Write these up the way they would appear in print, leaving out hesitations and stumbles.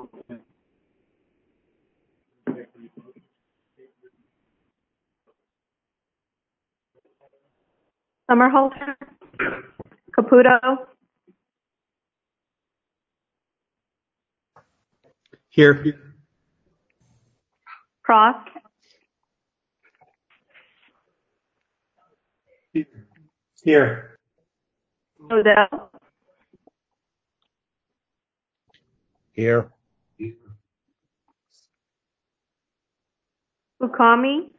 Summerholter, Caputo, Here. Cross, Here. Odell, Here. Ukami,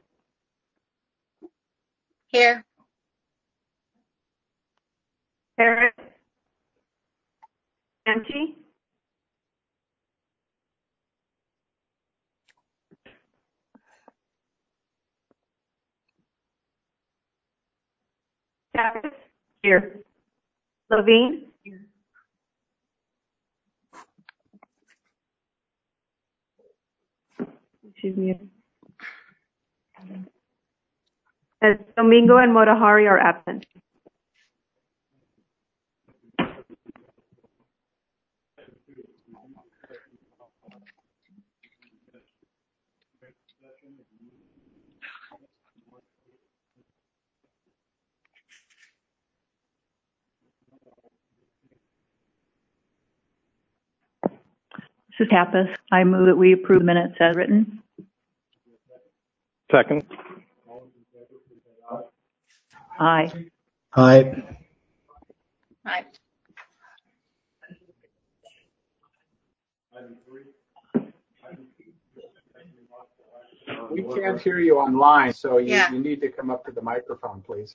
Here. Harris, Angie, Davis, here. Levine, excuse me. As Domingo and Motahari are absent. This is Tappas. I move that we approve minutes as written. Second. Aye. Aye. Aye. We can't hear you online, so you Yeah. need to come up to the microphone, please.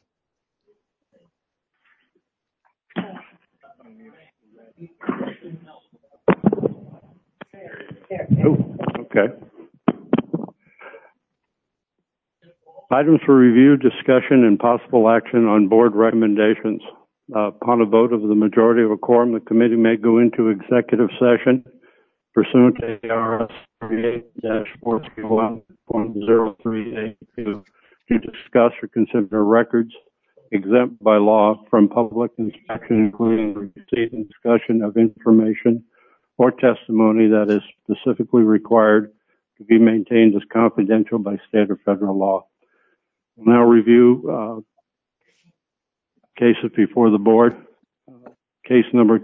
Oh, okay. Items for review, discussion, and possible action on board recommendations. Upon a vote of the majority of a quorum, the committee may go into executive session pursuant to ARS 38-431.0382 to discuss or consider records exempt by law from public inspection, including the receipt and discussion of information or testimony that is specifically required to be maintained as confidential by state or federal law. We'll now review cases before the board. Case number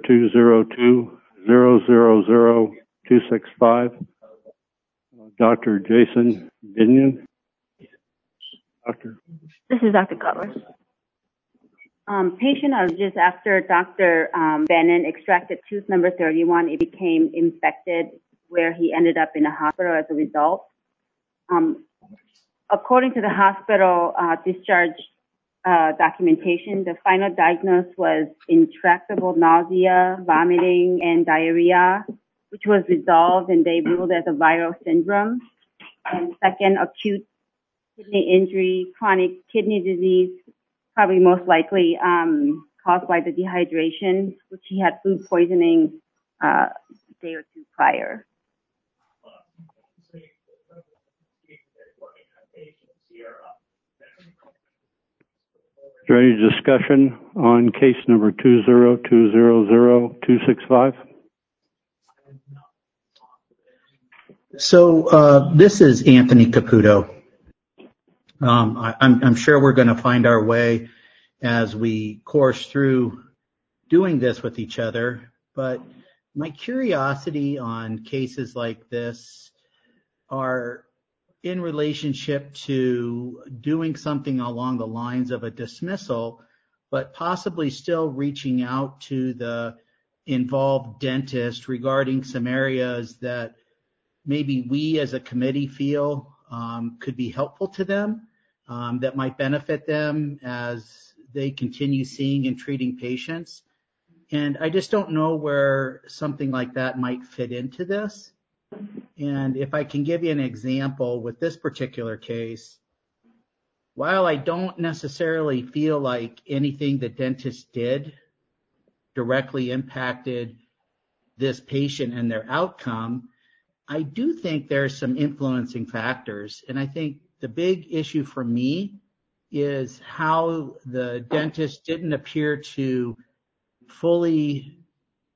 202-000-265. Dr. Jason Binion. Doctor. This is Dr. Cutler. Patient just after Dr. Bannon extracted tooth number 31, it became infected where he ended up in a hospital as a result. According to the hospital discharge documentation, the final diagnosis was intractable nausea, vomiting, and diarrhea, which was resolved and they ruled as a viral syndrome. And second, acute kidney injury, chronic kidney disease, probably most likely caused by the dehydration, which he had food poisoning a day or two prior. Is there any discussion on case number 202-000-265? So this is Anthony Caputo. I'm sure we're going to find our way as we course through doing this with each other, but my curiosity on cases like this are in relationship to doing something along the lines of a dismissal, but possibly still reaching out to the involved dentist regarding some areas that maybe we as a committee feel could be helpful to them, that might benefit them as they continue seeing and treating patients. And I just don't know where something like that might fit into this. And if I can give you an example with this particular case, while I don't necessarily feel like anything the dentist did directly impacted this patient and their outcome, I do think there's some influencing factors. And I think the big issue for me is how the dentist didn't appear to fully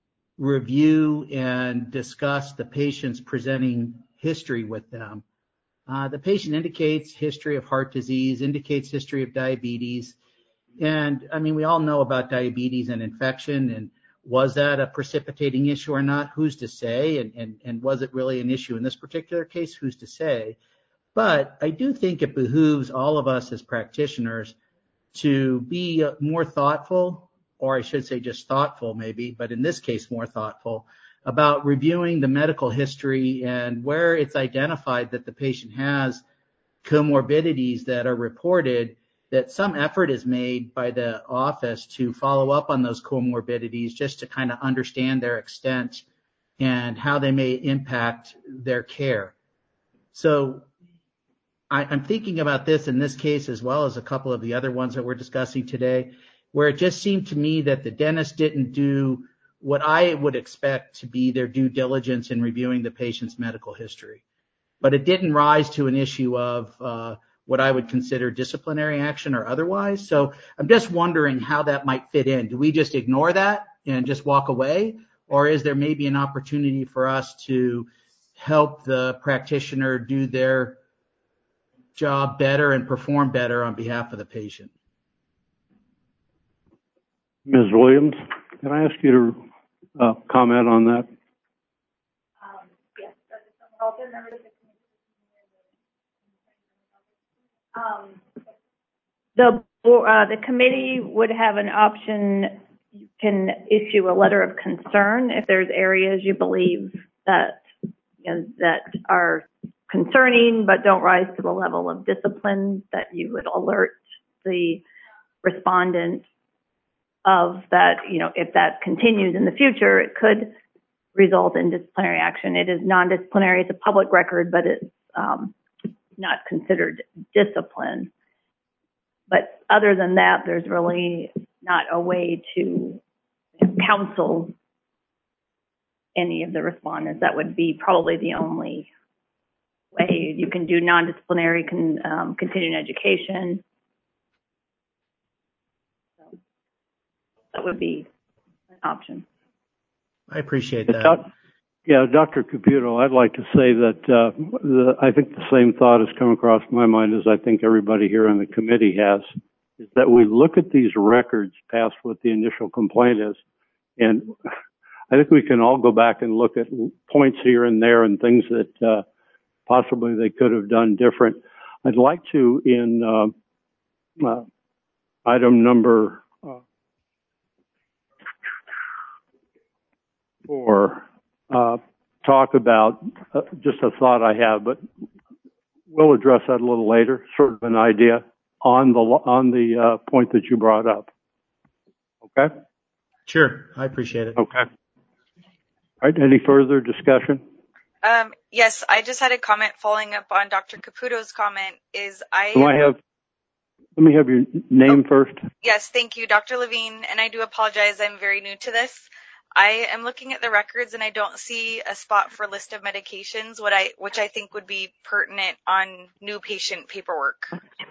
review and discuss the patient's presenting history with them. The patient indicates history of heart disease, indicates history of diabetes. And I mean, we all know about diabetes and infection, and was that a precipitating issue or not? Who's to say? And was it really an issue in this particular case? Who's to say? But I do think it behooves all of us as practitioners to be more thoughtful, or I should say just thoughtful maybe, but in this case more thoughtful, about reviewing the medical history and where it's identified that the patient has comorbidities that are reported, that some effort is made by the office to follow up on those comorbidities just to kind of understand their extent and how they may impact their care. So I'm thinking about this in this case as well as a couple of the other ones that we're discussing today, where it just seemed to me that the dentist didn't do what I would expect to be their due diligence in reviewing the patient's medical history. But it didn't rise to an issue of what I would consider disciplinary action or otherwise. So I'm just wondering how that might fit in. Do we just ignore that and just walk away? Or is there maybe an opportunity for us to help the practitioner do their job better and perform better on behalf of the patient? Ms. Williams, can I ask you to comment on that? Yes, also members of the committee would have an option. You can issue a letter of concern if there's areas you believe that that are concerning but don't rise to the level of discipline, that you would alert the respondent of that. If that continues in the future, it could result in disciplinary action. It is non-disciplinary. It's a public record, but it's not considered discipline. But other than that, there's really not a way to counsel any of the respondents. That would be probably the only way. You can do non-disciplinary continuing education. So that would be an option. I appreciate that. Yeah, Dr. Caputo, I'd like to say that I think the same thought has come across my mind as I think everybody here on the committee has, is that we look at these records past what the initial complaint is, and I think we can all go back and look at points here and there and things that possibly they could have done different. I'd like to, in item number 4, talk about just a thought I have, but we'll address that a little later, sort of an idea on the point that you brought up. Okay? Sure, I appreciate it. Okay. All right, any further discussion? Yes, I just had a comment following up on Dr. Caputo's comment. Let me have your name first. Yes, thank you, Dr. Levine, and I do apologize. I'm very new to this. I am looking at the records and I don't see a spot for list of medications, which I think would be pertinent on new patient paperwork.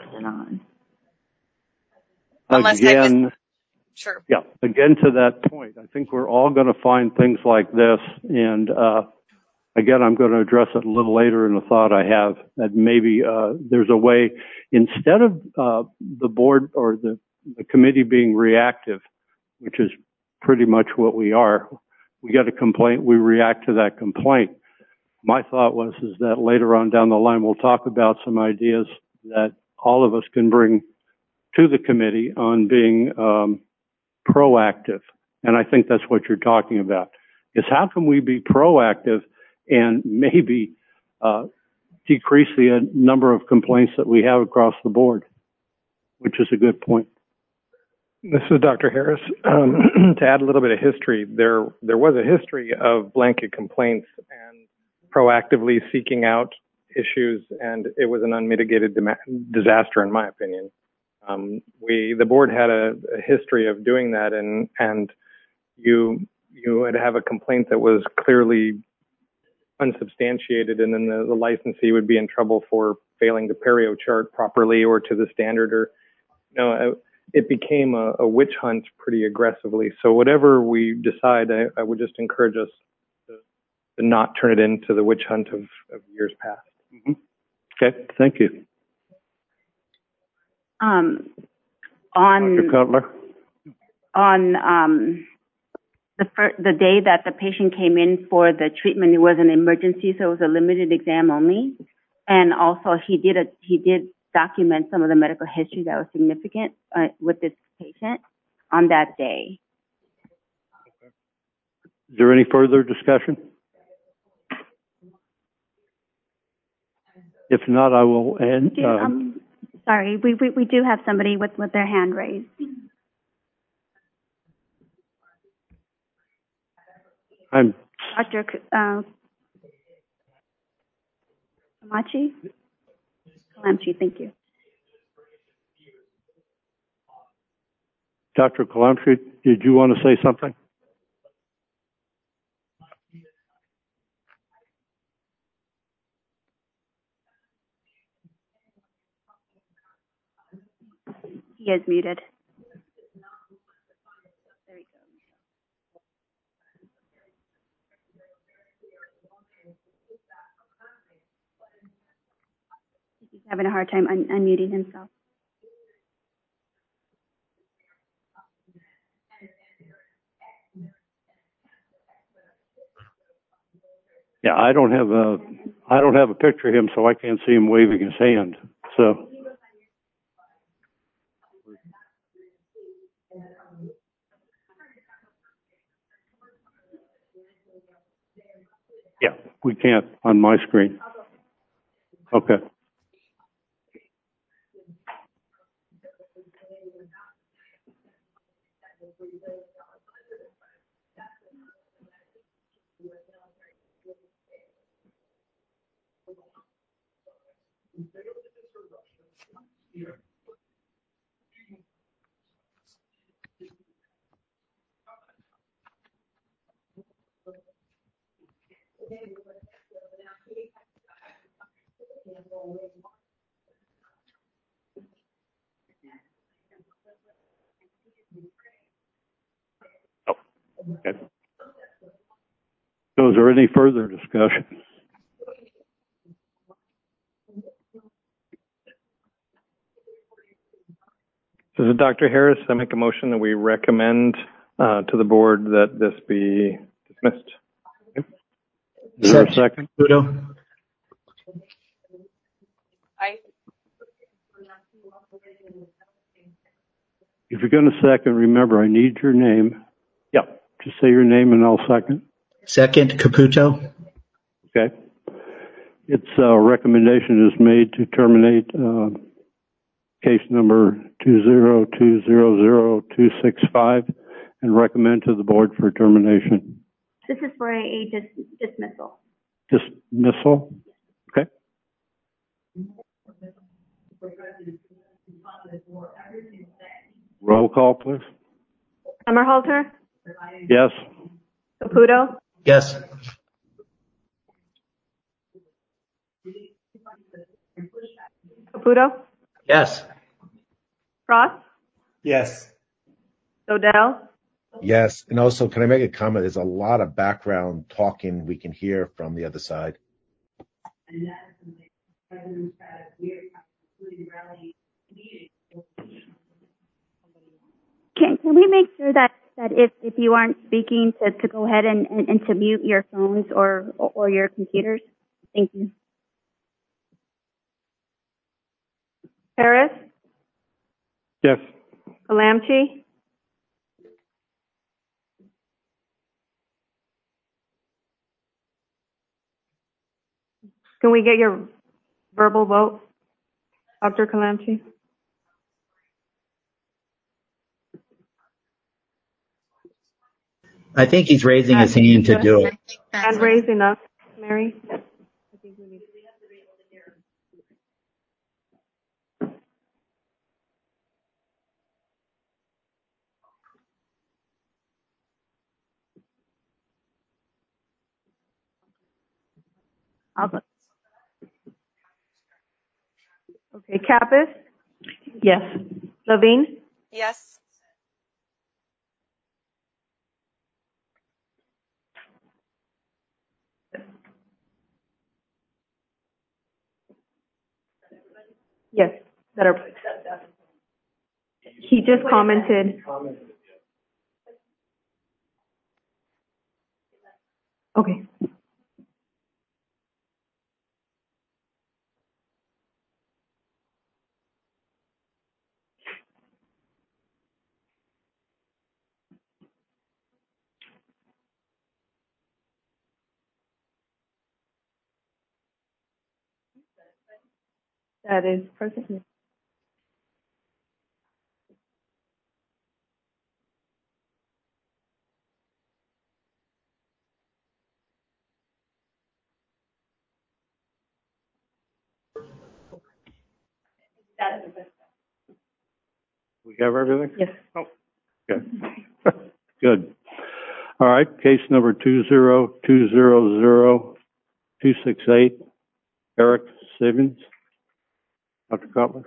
Sure. Yeah, again, to that point, I think we're all going to find things like this. And again, I'm going to address it a little later in a thought I have, that maybe there's a way, instead of the board or the committee being reactive, which is pretty much what we are. We get a complaint, we react to that complaint. My thought is that later on down the line, we'll talk about some ideas that all of us can bring to the committee on being proactive. And I think that's what you're talking about, is how can we be proactive and maybe decrease the number of complaints that we have across the board, which is a good point. This is Dr. Harris. To add a little bit of history, there was a history of blanket complaints and proactively seeking out issues, and it was an unmitigated disaster, in my opinion. The board had a history of doing that, and you would have a complaint that was clearly unsubstantiated, and then the licensee would be in trouble for failing to perio chart properly or to the standard, or it became a witch hunt pretty aggressively. So whatever we decide, I would just encourage us to not turn it into the witch hunt of years past. Mm-hmm. Okay, thank you. On Dr. Cutler? On the day that the patient came in for the treatment, it was an emergency, so it was a limited exam only. And also, he did document some of the medical history that was significant with this patient on that day. Is there any further discussion? If not, I will end. Sorry, we do have somebody with their hand raised. I'm Dr. Kalamchi, thank you. Dr. Kalamchi, did you want to say something? He is muted. There we go. He's having a hard time unmuting himself. Yeah, I don't have a picture of him, so I can't see him waving his hand. So. Yeah, we can't on my screen. Okay. Oh, okay. So is there any further discussion? This is Dr. Harris. I make a motion that we recommend to the board that this be dismissed. Is there a second? Udo? Aye. If you're going to second, remember, I need your name. Yeah, just say your name and I'll second. Second, Caputo. Okay. Its recommendation is made to terminate case number 202000265 and recommend to the board for termination. This is for a dismissal. Dismissal? Okay. Roll call, please. Sommerhalter? Yes. Caputo? Yes. Caputo? Yes. Frost? Yes. Dodell? Yes. And also, can I make a comment? There's a lot of background talking we can hear from the other side. Can we make sure that if you aren't speaking to go ahead and to mute your phones or your computers? Thank you. Harris? Yes. Kalamchi? Can we get your verbal vote, Dr. Kalamchi? I think he's raising his hand to do it. Hand raising up, Mary. I think we need. I'll vote. Okay, Kappas? Yes. Levine? Yes. Yes, that are. He just commented. Okay. That is present. We have everything? Yes. Oh, okay. Good. All right, case number 20200-268, Eric Simmons. Dr. Cutler?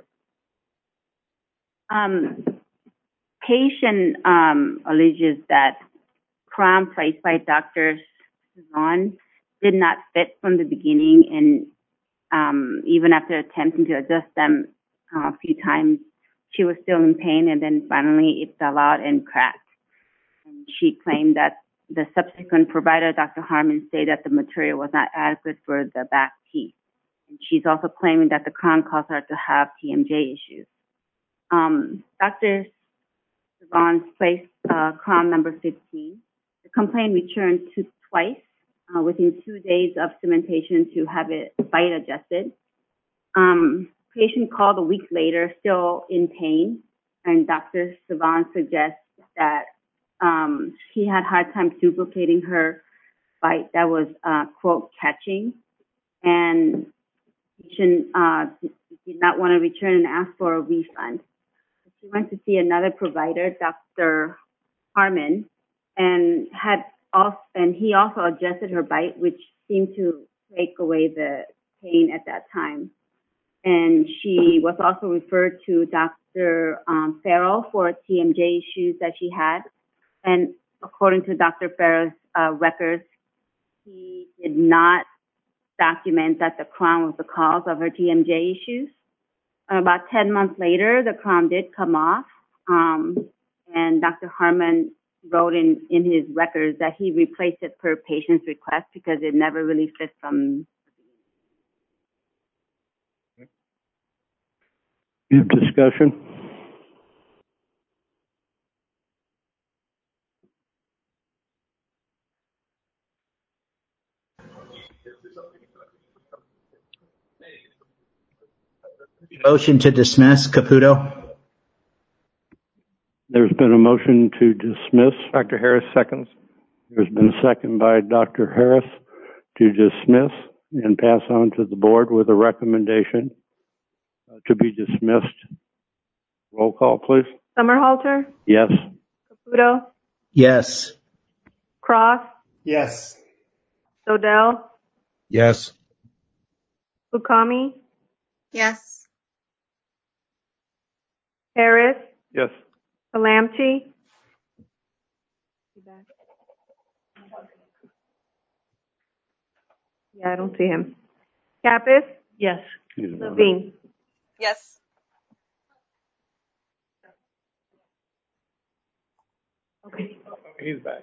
Patient alleges that crown placed by Dr. Savon did not fit from the beginning, and even after attempting to adjust them a few times, she was still in pain, and then finally it fell out and cracked. And she claimed that the subsequent provider, Dr. Harmon, stated that the material was not adequate for the back teeth. And she's also claiming that the crown caused her to have TMJ issues. Dr. Savon placed crown number 15. The complaint returned twice within 2 days of cementation to have it bite adjusted. Patient called a week later, still in pain, and Dr. Savon suggests that he had a hard time duplicating her bite that was, quote, catching, and patient did not want to return and ask for a refund. She went to see another provider, Dr. Harmon, and he also adjusted her bite, which seemed to take away the pain at that time. And she was also referred to Dr. Farrell for TMJ issues that she had. And according to Dr. Farrell's records, he did not document that the crown was the cause of her TMJ issues. About 10 months later, the crown did come off, and Dr. Harmon wrote in his records that he replaced it per patient's request because it never really fit from. You have discussion? Motion to dismiss, Caputo. There's been a motion to dismiss. Dr. Harris seconds. There's been a second by Dr. Harris to dismiss and pass on to the board with a recommendation to be dismissed. Roll call, please. Summerhalter? Yes. Caputo? Yes. Cross? Yes. Sodell? Yes. Bukami? Yes. Harris? Yes. Palamchi? Yeah, I don't see him. Kappas? Yes. Levine? Yes. Okay. He's back.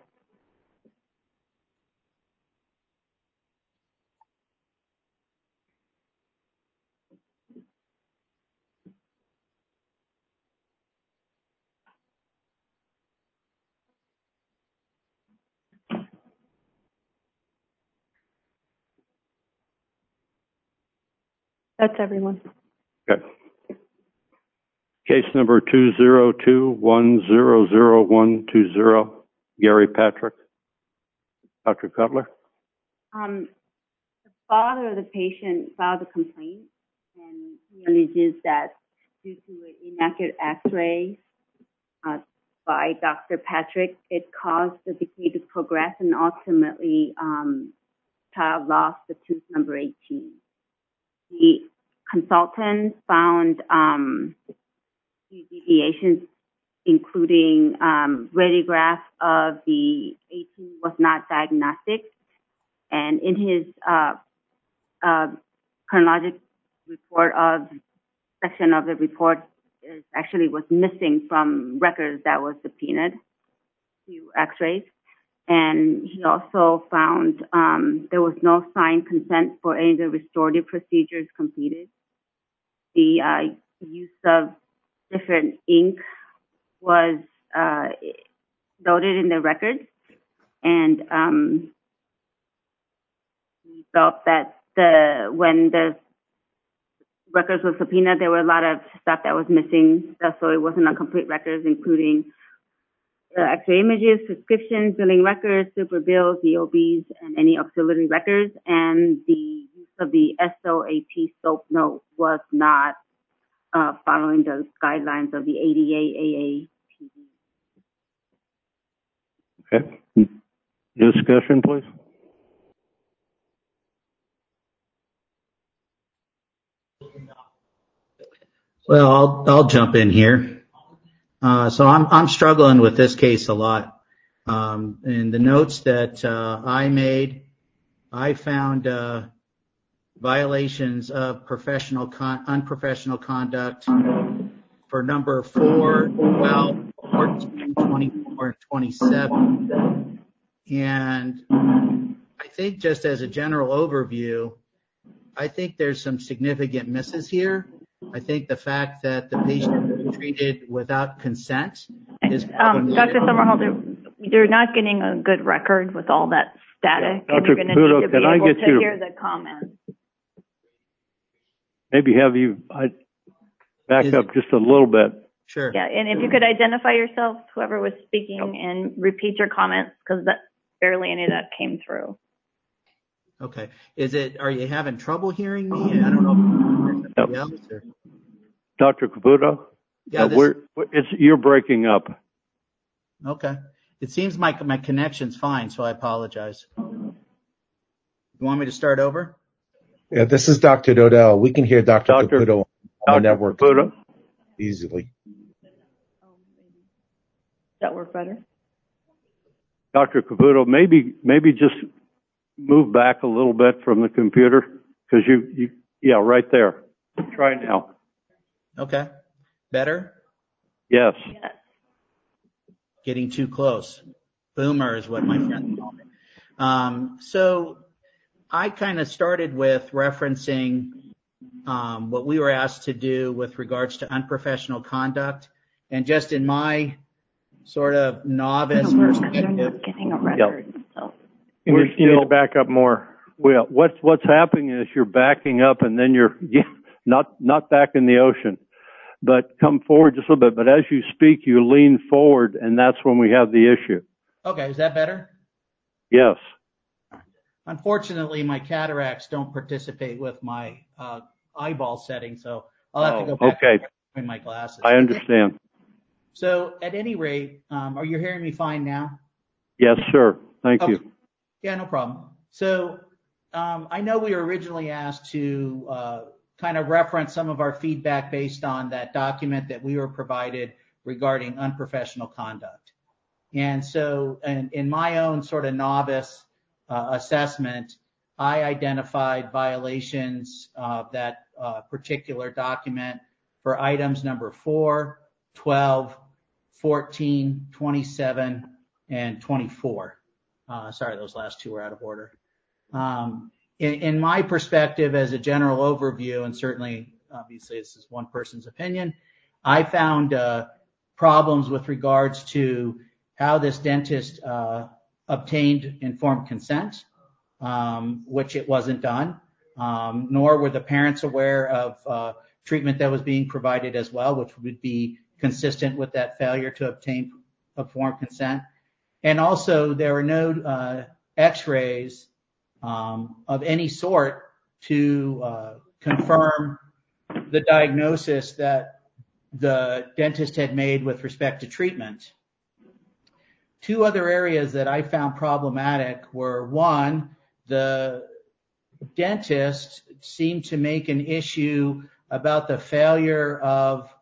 That's everyone. Okay. Case number 202-100-120, Gary Patrick. Dr. Cutler? The father of the patient filed a complaint, and he alleges that due to an inaccurate X-ray by Dr. Patrick, it caused the decay to progress, and ultimately, child lost the tooth number 18. The consultant found deviations including radiograph of the 18 was not diagnostic. And in his chronologic report of section of the report actually was missing from records that was subpoenaed to x-rays. And he also found there was no signed consent for any of the restorative procedures completed. The use of different ink was noted in the records, and he felt that when the records were subpoenaed, there were a lot of stuff that was missing, so it wasn't a complete records, including X-ray images, prescriptions, billing records, super bills, EOBs, and any auxiliary records. And the use of the SOAP SOAP note was not following the guidelines of the ADA AAPD. Okay. Discussion, please. Well, I'll jump in here. So I'm struggling with this case a lot. In the notes that I made, I found violations of unprofessional conduct for number 4, 12, 14, 24, and 27. And I think just as a general overview, I think there's some significant misses here. I think the fact that the patient was treated without consent is Dr. Summerhalder, you're not getting a good record with all that static. Yeah. And you're going to need to be able to hear the comments. Maybe have you back up just a little bit. Sure. Yeah, and if you could identify yourself, whoever was speaking, and repeat your comments, because barely any of that came through. Okay. Are you having trouble hearing me? I don't know if somebody else or... Dr. Caputo? Yeah, you're breaking up. Okay. It seems my connection's fine, so I apologize. You want me to start over? Yeah, this is Dr. Dodell. We can hear Dr. Caputo on the network Caputo. Easily. Does that work better? Dr. Caputo, maybe just move back a little bit from the computer, because yeah, right there. Try now. Okay. Better? Yes. Getting too close. Boomer is what my friends call me. So I kind of started with referencing what we were asked to do with regards to unprofessional conduct, and just in my sort of novice perspective. Getting a record. So. You need to back up more. Well, what's happening is you're backing up, and then you're not back in the ocean, but come forward just a little bit. But as you speak, you lean forward, and that's when we have the issue. Okay, is that better? Yes. Unfortunately, my cataracts don't participate with my eyeball setting, so I'll have to go back in my glasses. I understand. So at any rate, are you hearing me fine now? Yes, sir. Thank you. Yeah, no problem. So I know we were originally asked to kind of reference some of our feedback based on that document that we were provided regarding unprofessional conduct. And so in my own sort of novice assessment, I identified violations of that particular document for items number 4, 12, 14, 27, and 24. Sorry, those last two were out of order. In my perspective, as a general overview, and certainly, obviously, this is one person's opinion, I found problems with regards to how this dentist obtained informed consent, which it wasn't done, nor were the parents aware of treatment that was being provided as well, which would be consistent with that failure to obtain informed consent. And also, there were no x-rays of any sort to confirm the diagnosis that the dentist had made with respect to treatment. Two other areas that I found problematic were, one, the dentist seemed to make an issue about the failure of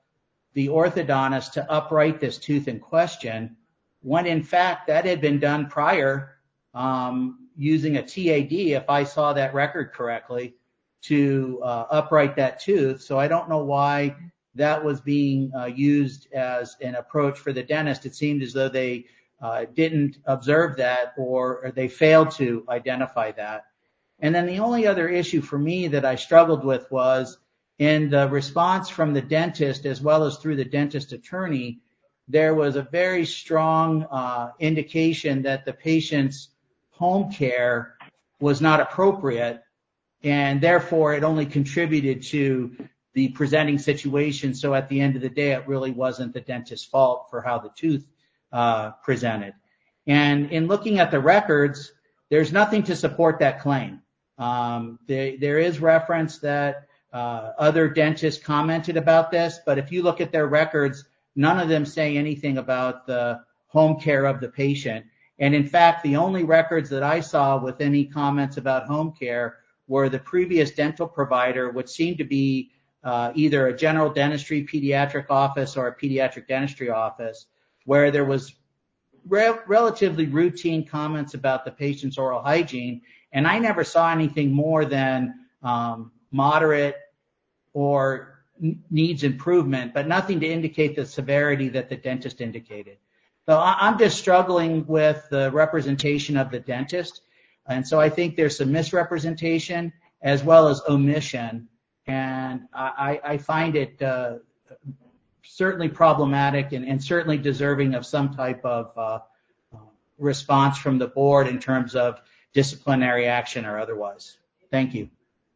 the orthodontist to upright this tooth in question, when in fact that had been done prior, using a TAD, if I saw that record correctly, to upright that tooth. So I don't know why that was being used as an approach for the dentist. It seemed as though they didn't observe that, or they failed to identify that. And then the only other issue for me that I struggled with was in the response from the dentist as well as through the dentist attorney, there was a very strong indication that the patient's home care was not appropriate, and therefore it only contributed to the presenting situation. So at the end of the day, it really wasn't the dentist's fault for how the tooth presented. And in looking at the records, there's nothing to support that claim. There is reference that other dentists commented about this, but if you look at their records, none of them say anything about the home care of the patient. And in fact, the only records that I saw with any comments about home care were the previous dental provider, which seemed to be either a general dentistry pediatric office or a pediatric dentistry office, where there was relatively routine comments about the patient's oral hygiene. And I never saw anything more than moderate or needs improvement, but nothing to indicate the severity that the dentist indicated. So I'm just struggling with the representation of the dentist. And so I think there's some misrepresentation as well as omission. And I find it certainly problematic and certainly deserving of some type of response from the board in terms of disciplinary action or otherwise. Thank you.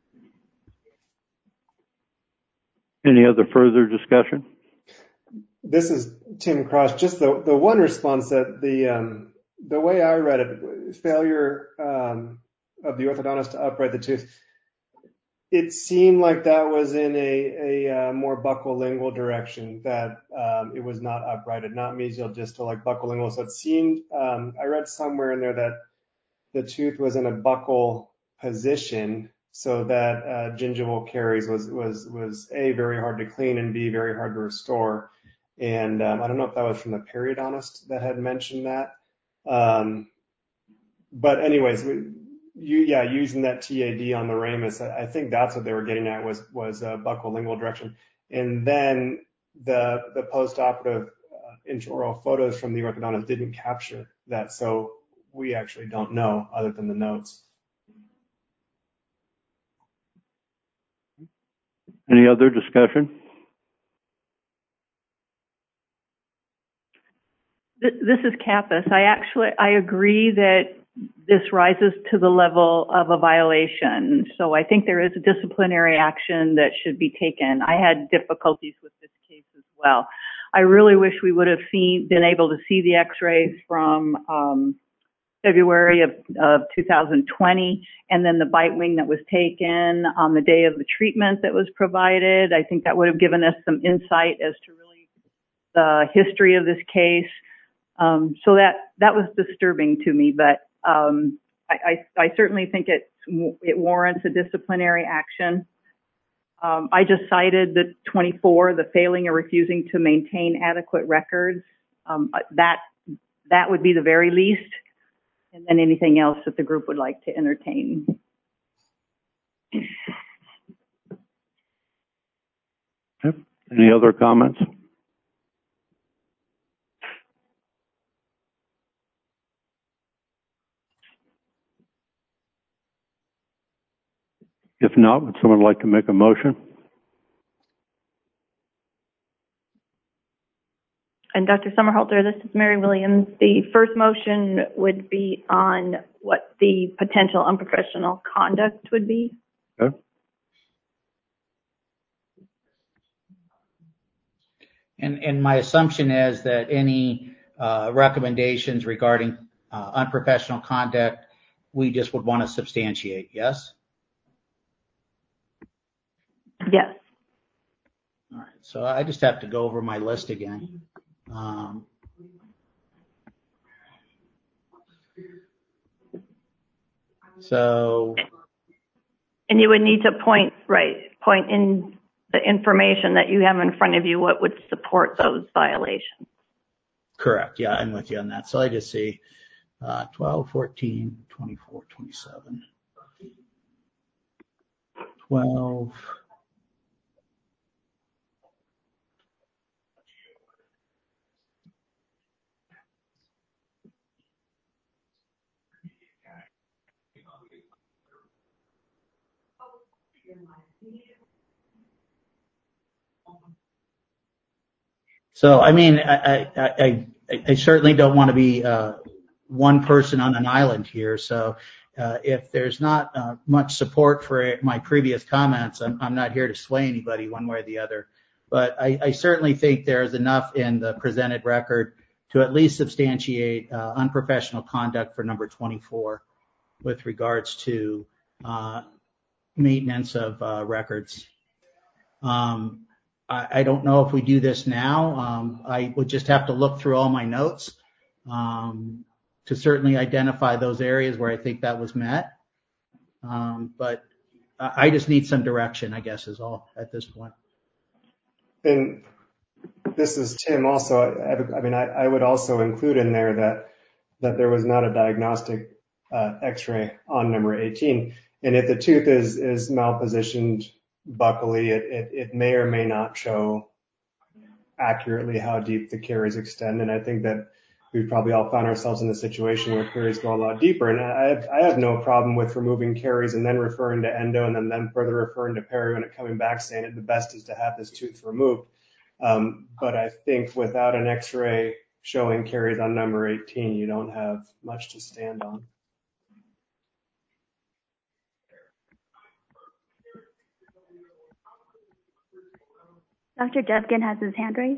Any other further discussion? This is Tim Cross. Just the one response that the way I read it, failure of the orthodontist to upright the tooth, it seemed like that was in a more buccolingual direction, that it was not uprighted, not mesial distal, like buccolingual. So it seemed, I read somewhere in there that the tooth was in a buccal position, so that gingival caries was A, very hard to clean, and B, very hard to restore. And I don't know if that was from the periodontist that had mentioned that. But anyways, using that TAD on the ramus, I think that's what they were getting at was a buccolingual direction. And then the post-operative intraoral photos from the orthodontist didn't capture that, so we actually don't know other than the notes. Any other discussion? This is Kappas. I agree that this rises to the level of a violation. So I think there is a disciplinary action that should be taken. I had difficulties with this case as well. I really wish we would have been able to see the x-rays from February of 2020, and then the bite wing that was taken on the day of the treatment that was provided. I think that would have given us some insight as to really the history of this case. So that was disturbing to me, but I certainly think it warrants a disciplinary action. I just cited the 24, the failing or refusing to maintain adequate records. That would be the very least, and then anything else that the group would like to entertain. Yep. Any other comments? If not, would someone like to make a motion? And Dr. Sommerhalter, this is Mary Williams. The first motion would be on what the potential unprofessional conduct would be. Okay. And my assumption is that any recommendations regarding unprofessional conduct, we just would want to substantiate, yes? Yes. All right, so I just have to go over my list again. And you would need to point in the information that you have in front of you, what would support those violations. Correct. Yeah, I'm with you on that. So I just see 12, 14, 24, 27, 12. So, I mean, I certainly don't want to be one person on an island here. So if there's not much support for my previous comments, I'm not here to sway anybody one way or the other. But I certainly think there's enough in the presented record to at least substantiate unprofessional conduct for number 24 with regards to maintenance of records. I don't know if we do this now. I would just have to look through all my notes to certainly identify those areas where I think that was met. But I just need some direction, I guess, is all at this point. And this is Tim also. I would also include in there that there was not a diagnostic x-ray on number 18. And if the tooth is malpositioned buccally, it may or may not show accurately how deep the caries extend. And I think that we've probably all found ourselves in a situation where caries go a lot deeper. And I have no problem with removing caries and then referring to endo and then further referring to perio and it coming back saying that the best is to have this tooth removed. But I think without an x-ray showing caries on number 18, you don't have much to stand on. Dr. Jevgen has his hand raised.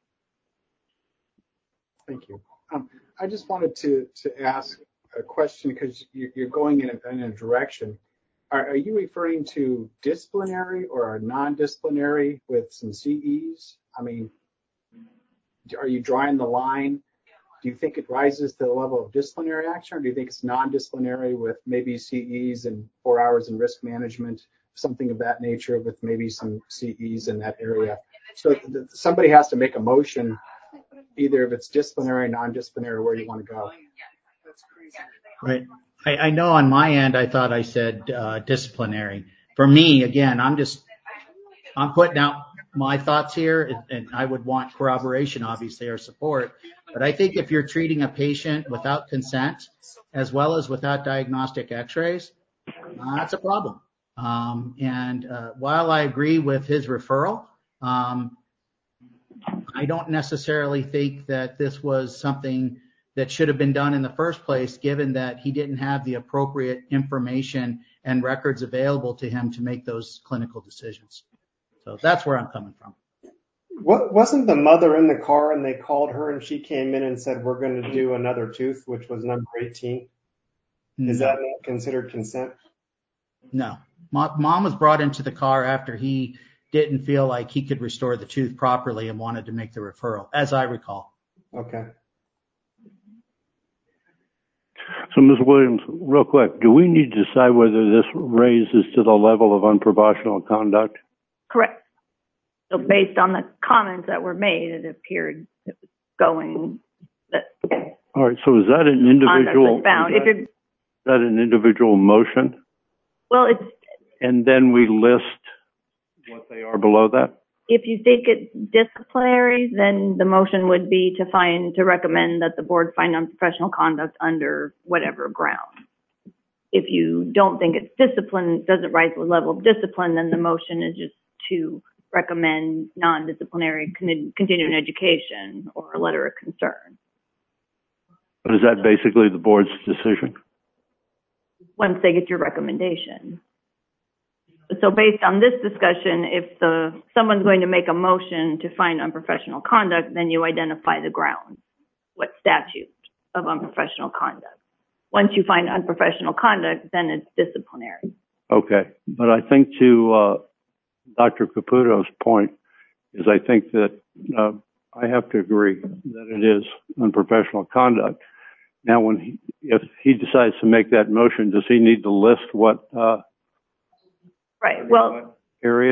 Thank you. I just wanted to ask a question because you're going in a direction. Are you referring to disciplinary or non-disciplinary with some CEs? I mean, are you drawing the line? Do you think it rises to the level of disciplinary action, or do you think it's non-disciplinary with maybe CEs and 4 hours in risk management, something of that nature with maybe some CEs in that area? So somebody has to make a motion, either if it's disciplinary, non-disciplinary, where you want to go. Right. I know on my end, I thought I said disciplinary. For me, again, I'm putting out my thoughts here, and I would want corroboration, obviously, or support. But I think if you're treating a patient without consent, as well as without diagnostic x-rays, that's a problem. And while I agree with his referral, I don't necessarily think that this was something that should have been done in the first place, given that he didn't have the appropriate information and records available to him to make those clinical decisions. So that's where I'm coming from. Wasn't the mother in the car and they called her and she came in and said, we're going to do another tooth, which was number 18? Is that not considered consent? No. Mom was brought into the car after he didn't feel like he could restore the tooth properly and wanted to make the referral, as I recall. Okay. So, Ms. Williams, real quick, do we need to decide whether this raises to the level of unprofessional conduct? Correct. So based on the comments that were made, it appeared it was going that. All right. So is that an individual? Is that an individual motion? Well, it's. And then we list what they are below that? If you think it's disciplinary, then the motion would be to recommend that the board find unprofessional conduct under whatever ground. If you don't think it's discipline, doesn't rise to the level of discipline, then the motion is just to recommend non-disciplinary continuing education or a letter of concern. But is that basically the board's decision? Once they get your recommendation. So based on this discussion, if someone's going to make a motion to find unprofessional conduct, then you identify the grounds, what statute of unprofessional conduct. Once you find unprofessional conduct, then it's disciplinary. Okay. But I think to Dr. Caputo's point is I think that I have to agree that it is unprofessional conduct. Now, if he decides to make that motion, does he need to list what right. Well, areas?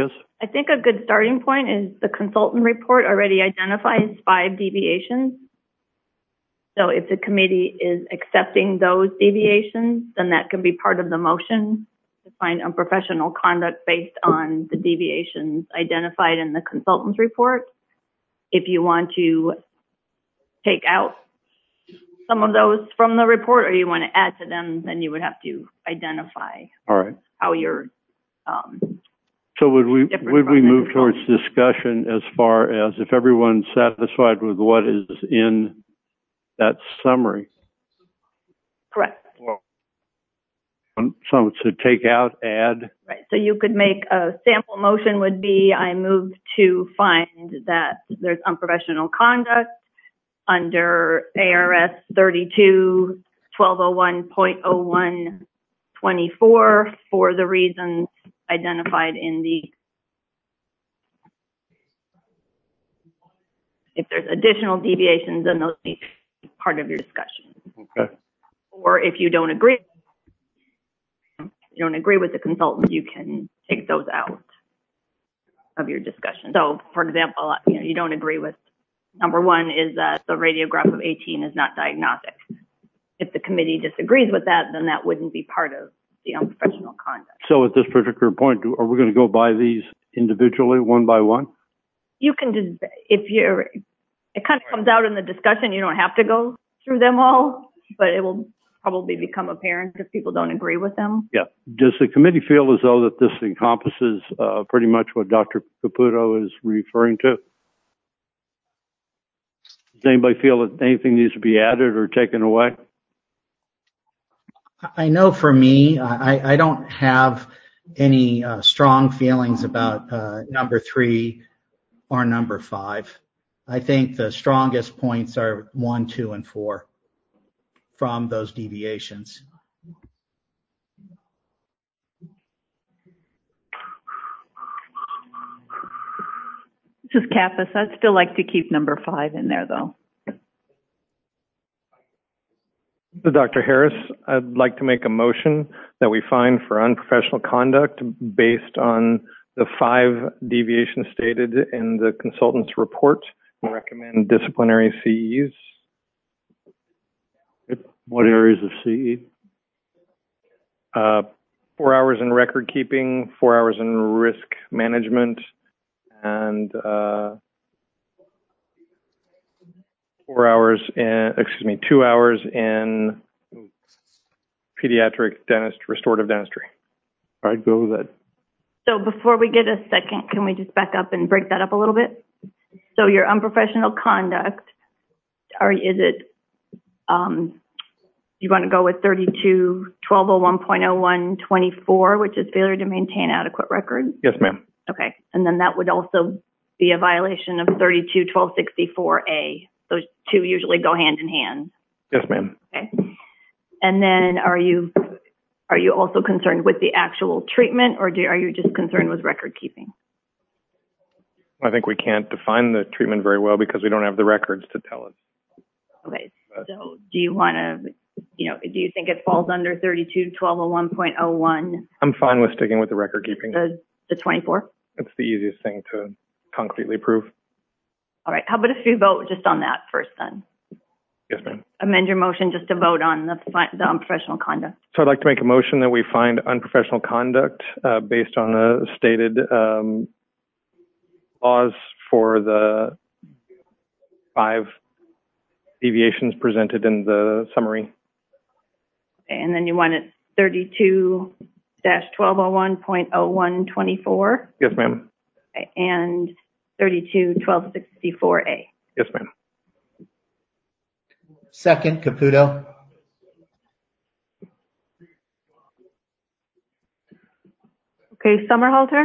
I think a good starting point is the consultant report already identifies 5 deviations. So if the committee is accepting those deviations, then that can be part of the motion to find unprofessional conduct based on the deviations identified in the consultant's report. If you want to take out some of those from the report or you want to add to them, then you would have to identify how you're so would we move towards discussion as far as if everyone's satisfied with what is in that summary? Correct. So to take out, add? Right. So you could make a sample motion would be, I move to find that there's unprofessional conduct under ARS 32 1201.0124 for the reasons identified in the, if there's additional deviations, then those need to be part of your discussion. Okay. Or if you don't agree with the consultant, you can take those out of your discussion. So, for example, you don't agree with number 1 is that the radiograph of 18 is not diagnostic. If the committee disagrees with that, then that wouldn't be part of the unprofessional conduct. So at this particular point, are we going to go by these individually, one by one? You can just, it kind of comes out in the discussion. You don't have to go through them all, but it will probably become apparent if people don't agree with them. Yeah. Does the committee feel as though that this encompasses pretty much what Dr. Caputo is referring to? Does anybody feel that anything needs to be added or taken away? I know for me, I don't have any strong feelings about number 3 or number 5. I think the strongest points are 1, 2, and 4 from those deviations. This is Kappas. I'd still like to keep number 5 in there, though. So Dr. Harris, I'd like to make a motion that we find for unprofessional conduct based on the 5 deviations stated in the consultant's report and recommend disciplinary CEs. What areas of CE? 4 hours in record keeping, 4 hours in risk management, and 2 hours in pediatric restorative dentistry. All right, go with that. So before we get a second, can we just back up and break that up a little bit? So your unprofessional conduct, is it, you want to go with 32 1201.0124, which is failure to maintain adequate records? Yes, ma'am. Okay. And then that would also be a violation of 32 1264A. Those 2 usually go hand in hand. Yes, ma'am. Okay. And then are you also concerned with the actual treatment, or are you just concerned with record keeping? I think we can't define the treatment very well because we don't have the records to tell us. Okay. So do you want to, do you think it falls under 32 1201.01? I'm fine with sticking with the record keeping. The 24? It's the easiest thing to concretely prove. All right. How about if you vote just on that first then? Yes, ma'am. Amend your motion just to vote on the unprofessional conduct. So I'd like to make a motion that we find unprofessional conduct based on the stated laws for the 5 deviations presented in the summary. Okay, and then you want it 32-1201.0124? Yes, ma'am. Okay, and 32-1264A? Yes, ma'am. Second, Caputo. Okay, Somerhalder?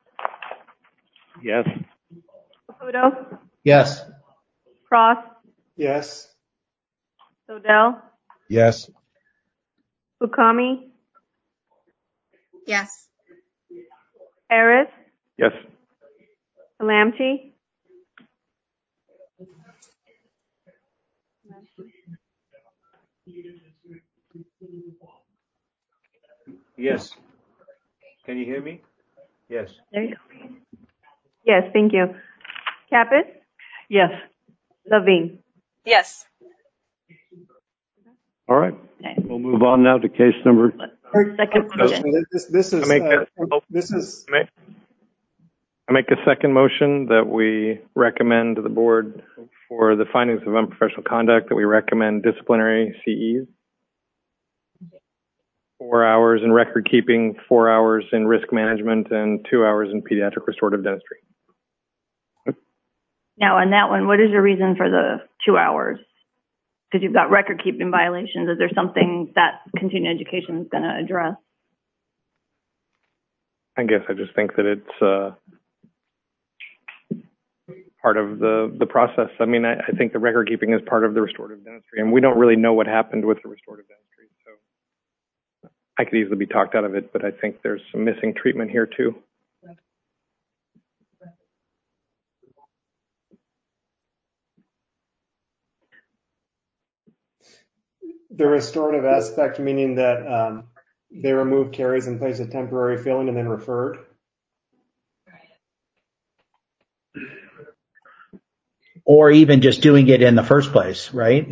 Yes. Caputo? Yes. Cross? Yes. Sodell? Yes. Fukami? Yes. Harris? Yes. Salamti? Yes. Can you hear me? Yes. There you go. Yes, thank you. Kappas? Yes. Levine? Yes. All right. Okay. We'll move on now to case number. Second motion. I make a second motion that we recommend to the board for the findings of unprofessional conduct that we recommend disciplinary CEs, 4 hours in record keeping, 4 hours in risk management, and 2 hours in pediatric restorative dentistry. Now, on that one, what is your reason for the 2 hours? Because you've got record keeping violations. Is there something that continuing education is going to address? I guess I just think that it's part of the process. I mean, I think the record keeping is part of the restorative dentistry, and we don't really know what happened with the restorative dentistry. So I could easily be talked out of it, but I think there's some missing treatment here too. The restorative aspect, meaning that they removed caries and placed a temporary filling and then referred? Or even just doing it in the first place, right?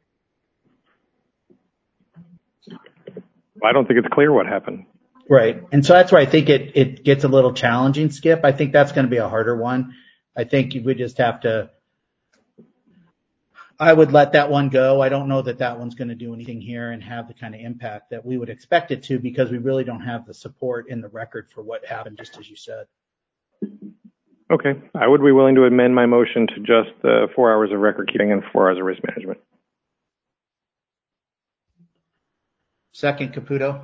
I don't think it's clear what happened. Right. And so that's where I think it gets a little challenging, Skip. I think that's going to be a harder one. I think we just have to, I would let that one go. I don't know that that one's going to do anything here and have the kind of impact that we would expect it to, because we really don't have the support in the record for what happened, just as you said. Okay. I would be willing to amend my motion to just 4 hours of record keeping and 4 hours of risk management. Second, Caputo.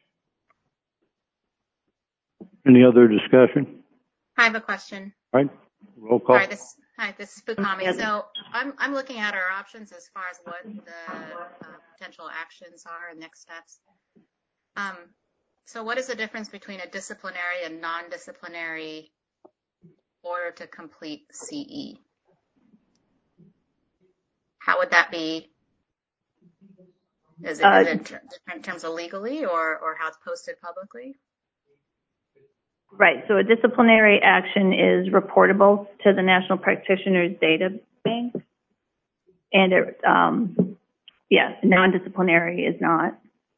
Any other discussion? I have a question. All right. Roll call. Hi, this is Fukami. So I'm looking at our options as far as what the potential actions are and next steps. So what is the difference between a disciplinary and non-disciplinary order to complete CE? How would that be? Is it different in terms of legally or how it's posted publicly? Right. So a disciplinary action is reportable to the National Practitioners Data Bank. And non-disciplinary is not.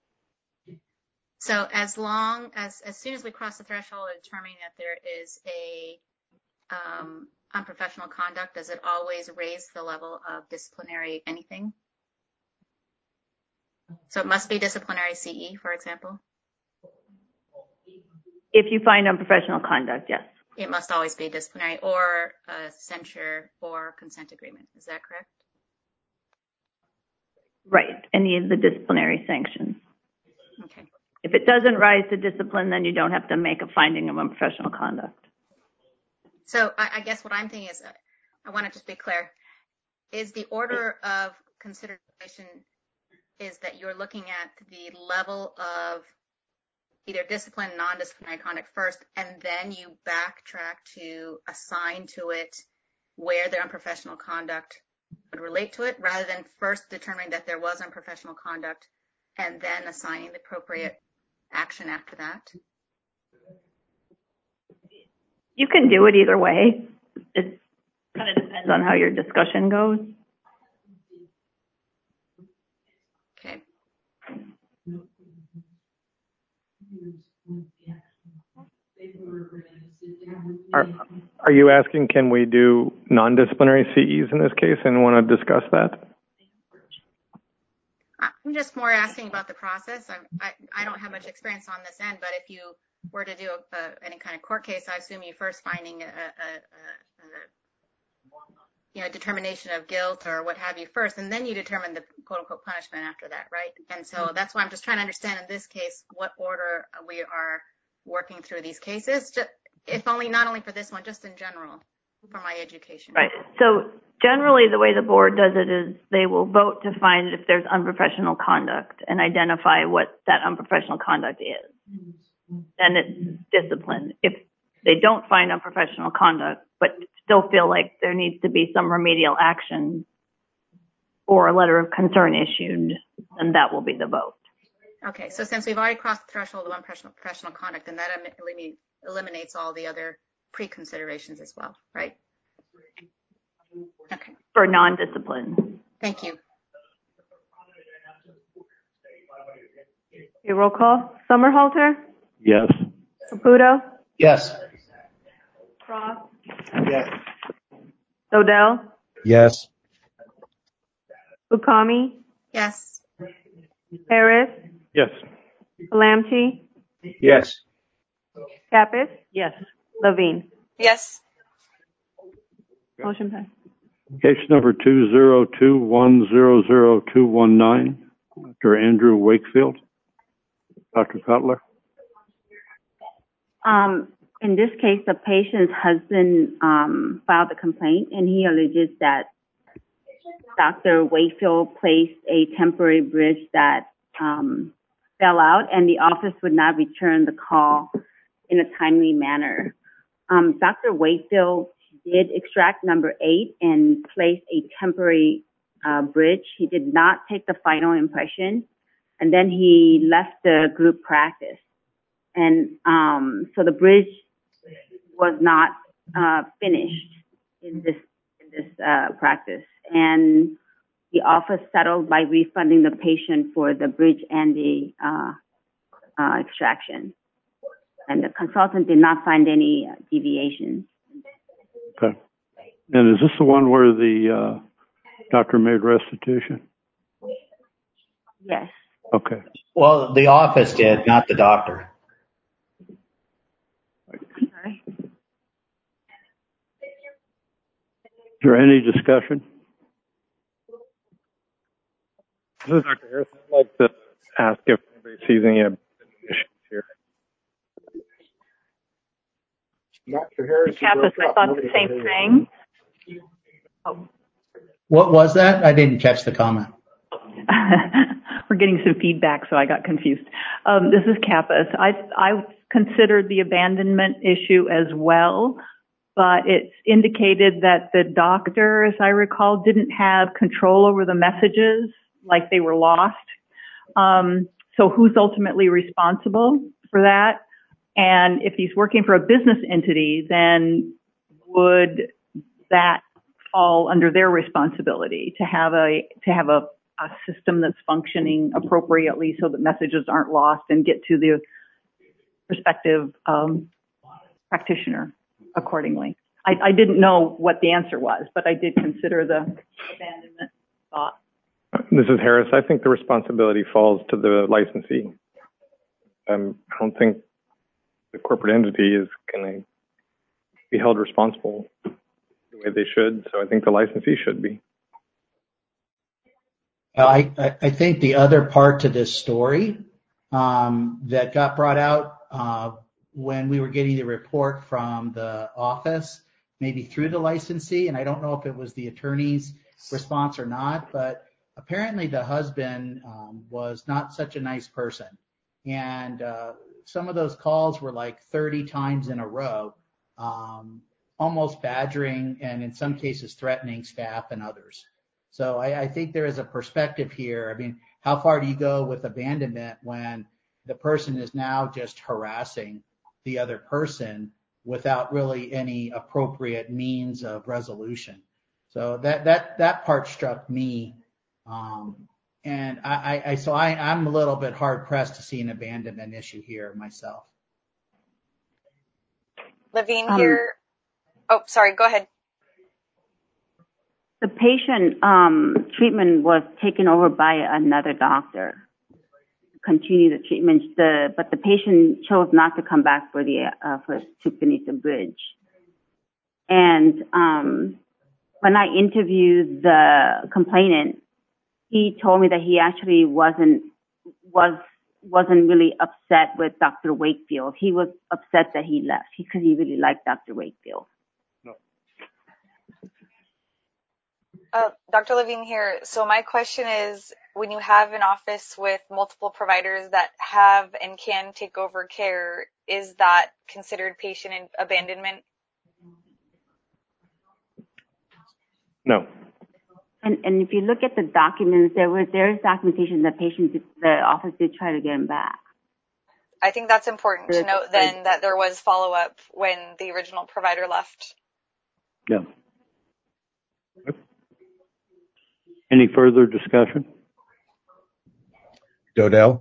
So as soon as we cross the threshold of determining that there is a unprofessional conduct, does it always raise the level of disciplinary anything? So it must be disciplinary CE, for example? If you find unprofessional conduct, yes. It must always be disciplinary or censure or consent agreement. Is that correct? Right. Any of the disciplinary sanctions. Okay. If it doesn't rise to discipline, then you don't have to make a finding of unprofessional conduct. So I guess what I'm thinking is, I want to just be clear, is the order of consideration is that you're looking at the level of either discipline, non-disciplinary conduct first, and then you backtrack to assign to it where the unprofessional conduct would relate to it, rather than first determining that there was unprofessional conduct and then assigning the appropriate action after that? You can do it either way. It kind of depends on how your discussion goes. Okay. Are you asking, can we do non-disciplinary CEs in this case and want to discuss that? I'm just more asking about the process. I don't have much experience on this end, but if you were to do any kind of court case, I assume you first finding a determination of guilt or what have you first, and then you determine the quote-unquote punishment after that, right? And so that's why I'm just trying to understand in this case what order we are working through these cases, not only for this one, just in general for my education. Right. So generally the way the board does it is they will vote to find if there's unprofessional conduct and identify what that unprofessional conduct is. Then it's discipline. If they don't find unprofessional conduct, but still feel like there needs to be some remedial action or a letter of concern issued, then that will be the vote. Okay, so since we've already crossed the threshold of unprofessional conduct, then that eliminates all the other pre-considerations as well, right? Okay. For non-discipline. Thank you. Okay, roll call. Summerhalter? Yes. Caputo? Yes. Cross? Yes. Odell? Yes. Bukami? Yes. Harris? Yes. Palamchi? Yes. Kappas? Yes. Levine? Yes. Motion passed. Case number 202100219, Dr. Andrew Wakefield. Dr. Cutler. In this case, the patient's husband filed a complaint, and he alleges that Dr. Wakefield placed a temporary bridge that fell out, and the office would not return the call in a timely manner. Dr. Wakefield did extract number 8 and place a temporary bridge. He did not take the final impression, and then he left the group practice. And so the bridge was not finished in this practice. And the office settled by refunding the patient for the bridge and the extraction. And the consultant did not find any deviations. Okay. And is this the one where the doctor made restitution? Yes. Okay. Well, the office did, not the doctor. Sorry. Is there any discussion? This is Dr. Harris. I'd like to ask if anybody sees any issues here. Dr. Harris, you Kappas, broke I up. thought Nobody the could same hear you. thing. Oh. What was that? I didn't catch the comment. We're getting some feedback, so I got confused. This is Kappas. I considered the abandonment issue as well, but it's indicated that the doctor, as I recall, didn't have control over the messages, like they were lost. So who's ultimately responsible for that? And if he's working for a business entity, then would that fall under their responsibility to have a system that's functioning appropriately so that messages aren't lost and get to the respective practitioner accordingly? I didn't know what the answer was, but I did consider the abandonment thought. This is Harris. I think the responsibility falls to the licensee. I don't think the corporate entity is going to be held responsible the way they should, so I think the licensee should be. I think the other part to this story that got brought out when we were getting the report from the office, maybe through the licensee, and I don't know if it was the attorney's response or not, but apparently the husband was not such a nice person. And some of those calls were like 30 times in a row, almost badgering and in some cases threatening staff and others. So I think there is a perspective here. I mean, how far do you go with abandonment when the person is now just harassing the other person without really any appropriate means of resolution? So that part struck me. And I'm a little bit hard pressed to see an abandonment issue here myself. Levine here. Oh, sorry. Go ahead. The patient treatment was taken over by another doctor. Continue the treatment, but the patient chose not to come back to finish the bridge. And when I interviewed the complainant, he told me that he actually wasn't really upset with Dr. Wakefield. He was upset that he left because he really liked Dr. Wakefield. Dr. Levine here. So my question is, when you have an office with multiple providers that have and can take over care, is that considered patient abandonment? No. And if you look at the documents, there is documentation that the office did try to get him back. I think that's important to note then that there was follow-up when the original provider left. Yeah. Any further discussion? Dodell?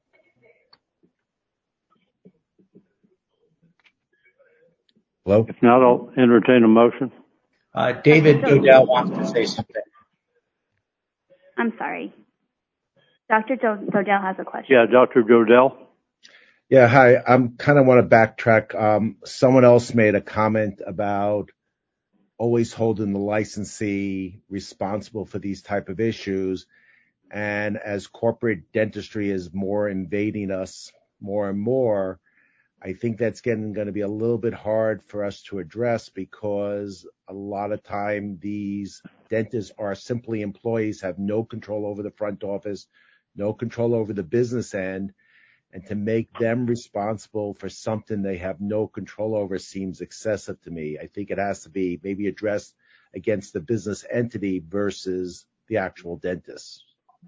Hello? If not, I'll entertain a motion. David Dodell wants to say something. I'm sorry. Dr. Dodell has a question. Yeah, Dr. Dodell. Yeah, hi. I'm kind of want to backtrack. Someone else made a comment about always holding the licensee responsible for these type of issues. And as corporate dentistry is more invading us more and more, I think that's going to be a little bit hard for us to address, because a lot of time these dentists are simply employees, have no control over the front office, no control over the business end, and to make them responsible for something they have no control over seems excessive to me. I think it has to be maybe addressed against the business entity versus the actual dentist.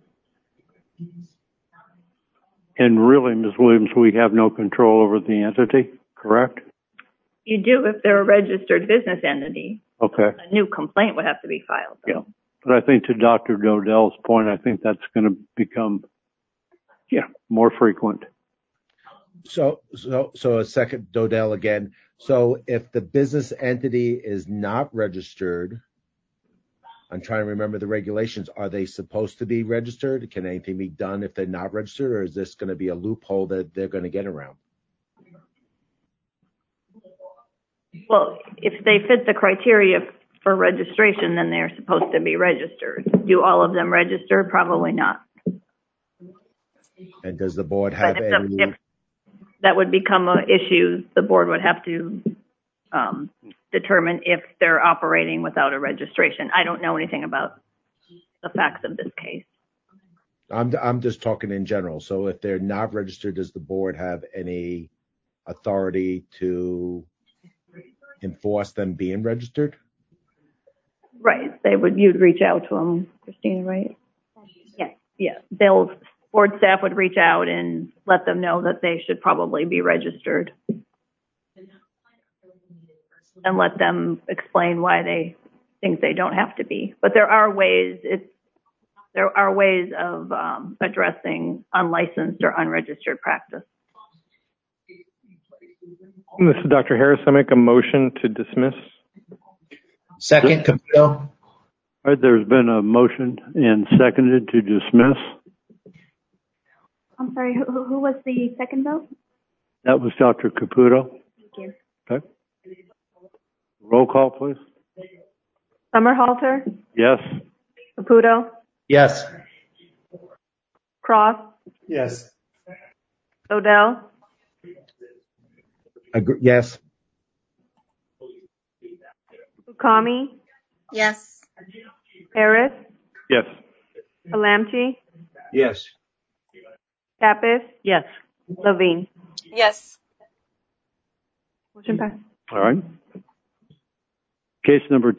And really, Ms. Williams, we have no control over the entity, correct? You do if they're a registered business entity. Okay. A new complaint would have to be filed, though. Yeah. But I think to Dr. Dodell's point, I think that's going to become, more frequent. So a second, Dodell again. So if the business entity is not registered, I'm trying to remember the regulations. Are they supposed to be registered? Can anything be done if they're not registered, or is this going to be a loophole that they're going to get around? Well, if they fit the criteria for registration, then they're supposed to be registered. Do all of them register? Probably not. And does the board have any? If that would become an issue, the board would have to determine if they're operating without a registration. I don't know anything about the facts of this case. I'm just talking in general. So if they're not registered, does the board have any authority to enforce them being registered? Right. You'd reach out to them, Christina, right? Yes. Yeah. Board staff would reach out and let them know that they should probably be registered, and let them explain why they think they don't have to be. But there are ways of addressing unlicensed or unregistered practice. This is Dr. Harris. I make a motion to dismiss. Second, Caputo. All right, there's been a motion and seconded to dismiss. I'm sorry, who was the second vote? That was Dr. Caputo. Thank you. Okay. Roll call, please. Summerhalter? Yes. Caputo? Yes. Cross? Yes. Dodell? Yes. Ukami? Yes. Harris? Yes. Palamchi? Yes. Kappas? Yes. Levine? Yes. Motion passed. All right. Case number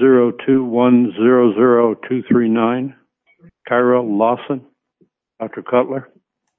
202100239, Kyra Lawson. Dr. Cutler.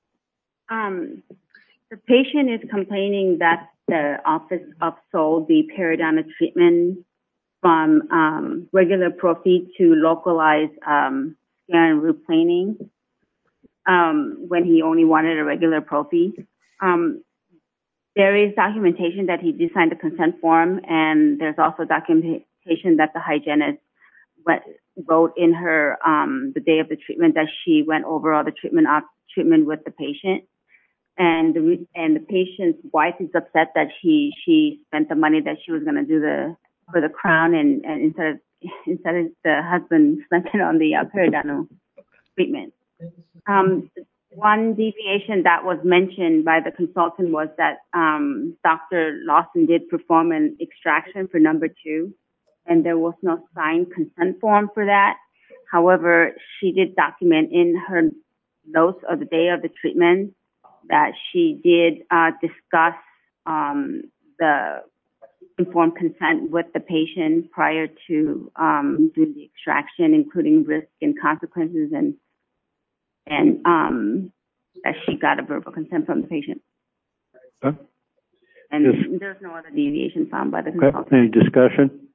The patient is complaining that the office upsold the periodontal treatment from regular prophy to localized scan and root planing when he only wanted a regular prophy. There is documentation that he did sign the consent form, and there's also documentation that the hygienist wrote in her the day of the treatment that she went over all the treatment with the patient. And the patient's wife is upset that she spent the money that she was going to do for the crown, and instead of the husband spent it on the periodontal treatment. One deviation that was mentioned by the consultant was that Dr. Lawson did perform an extraction for number 2, and there was no signed consent form for that. However, she did document in her notes of the day of the treatment that she did discuss the informed consent with the patient prior to doing the extraction, including risk and consequences, and that she got a verbal consent from the patient. Okay. And Yes. there's no other deviation found by the Okay. consultant. Any discussion?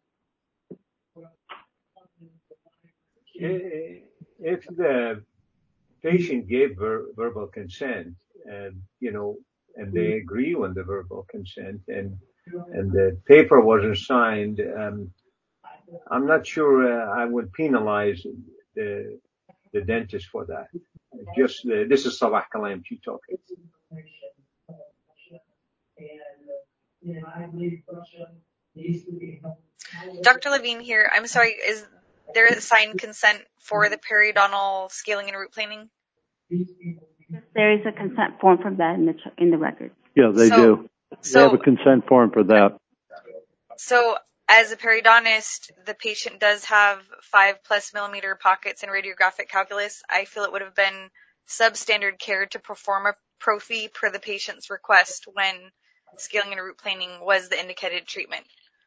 If the patient gave verbal consent, and and they agree on the verbal consent, and the paper wasn't signed, I'm not sure I would penalize the dentist for that. Just this is Sabah Kalamchi talking. Dr. Levine here. I'm sorry, is there a signed consent for the periodontal scaling and root planing? There is a consent form for that in the record. Yeah, they do. They have a consent form for that. So as a periodontist, the patient does have 5+ millimeter pockets in radiographic calculus. I feel it would have been substandard care to perform a prophy per the patient's request when scaling and root planing was the indicated treatment.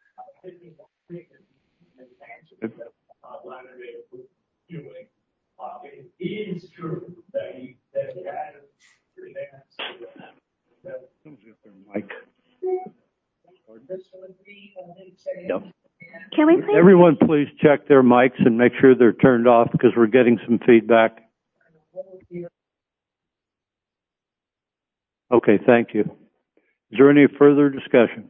Mike. Yep. Can we please? Everyone please check their mics and make sure they're turned off because we're getting some feedback. Okay, thank you. Is there any further discussion?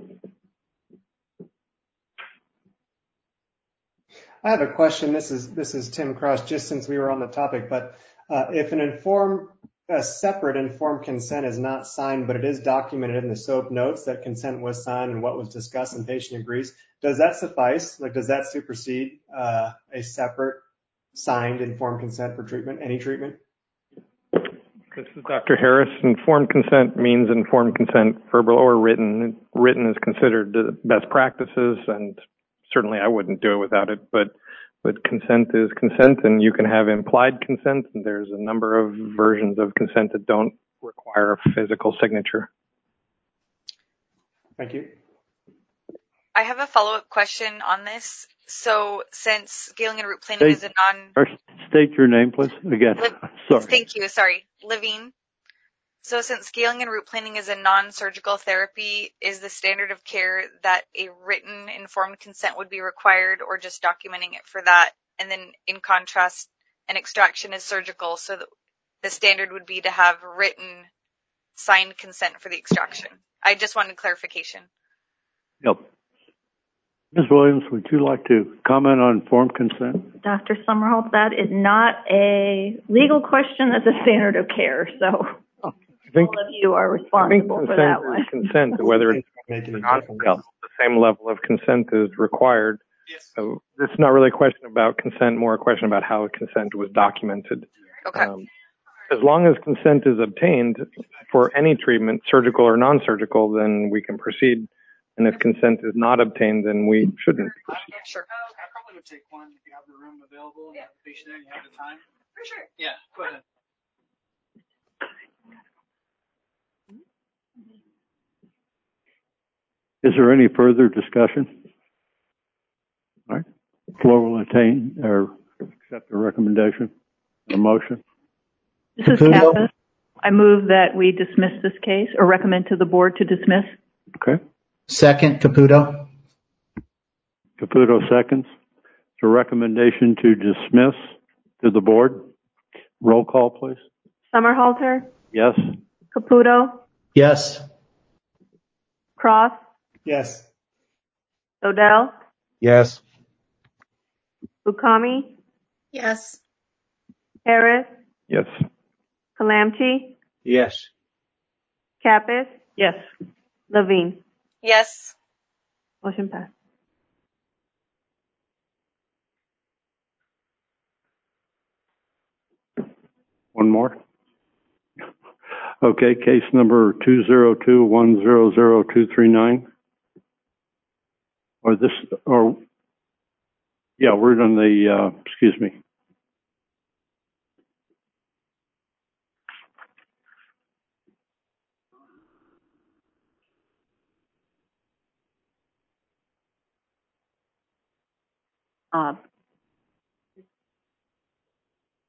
I have a question. This is Tim Cross, just since we were on the topic, but if a separate informed consent is not signed, but it is documented in the SOAP notes that consent was signed and what was discussed and patient agrees, does that suffice? Like, does that supersede a separate signed informed consent for treatment, any treatment? This is Dr. Harris. Informed consent means informed consent, verbal or written. Written is considered the best practices, and certainly I wouldn't do it without it, but consent is consent, and you can have implied consent, and there's a number of versions of consent that don't require a physical signature. Thank you. I have a follow-up question on this. So since scaling and root planing is a State your name, please, again. Sorry. Thank you. Sorry. Levine. So since scaling and root planing is a non-surgical therapy, is the standard of care that a written informed consent would be required, or just documenting it for that? And then in contrast, an extraction is surgical, so that the standard would be to have written signed consent for the extraction. I just wanted clarification. Yep. Ms. Williams, would you like to comment on informed consent? Dr. Summerholt, that is not a legal question. That's a standard of care. So all of you are responsible for that one. Consent, whether it's the same level of consent is required. So this is not really a question about consent, more a question about how consent was documented. Okay. As long as consent is obtained for any treatment, surgical or non-surgical, then we can proceed. And if consent is not obtained, then we shouldn't proceed. Sure. I probably would take one if you have the room available and have the patient there and you have the time. For sure. Yeah, go ahead. Is there any further discussion? All right. Floor will attain or accept the recommendation or motion. This is Kappas. I move that we dismiss this case or recommend to the board to dismiss. Okay. Second, Caputo. Caputo seconds. The recommendation to dismiss to the board. Roll call, please. Summerhalter? Yes. Caputo? Yes. Cross? Yes. Odell? Yes. Bukami? Yes. Harris? Yes. Kalamchi? Yes. Kappas? Yes. Levine? Yes. Motion passed. One more. Okay, case number 202100239. We're on the, excuse me. Uh,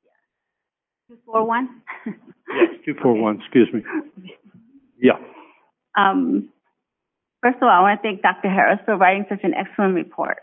241? Yes, 241, excuse me. Yeah. First of all, I want to thank Dr. Harris for writing such an excellent report.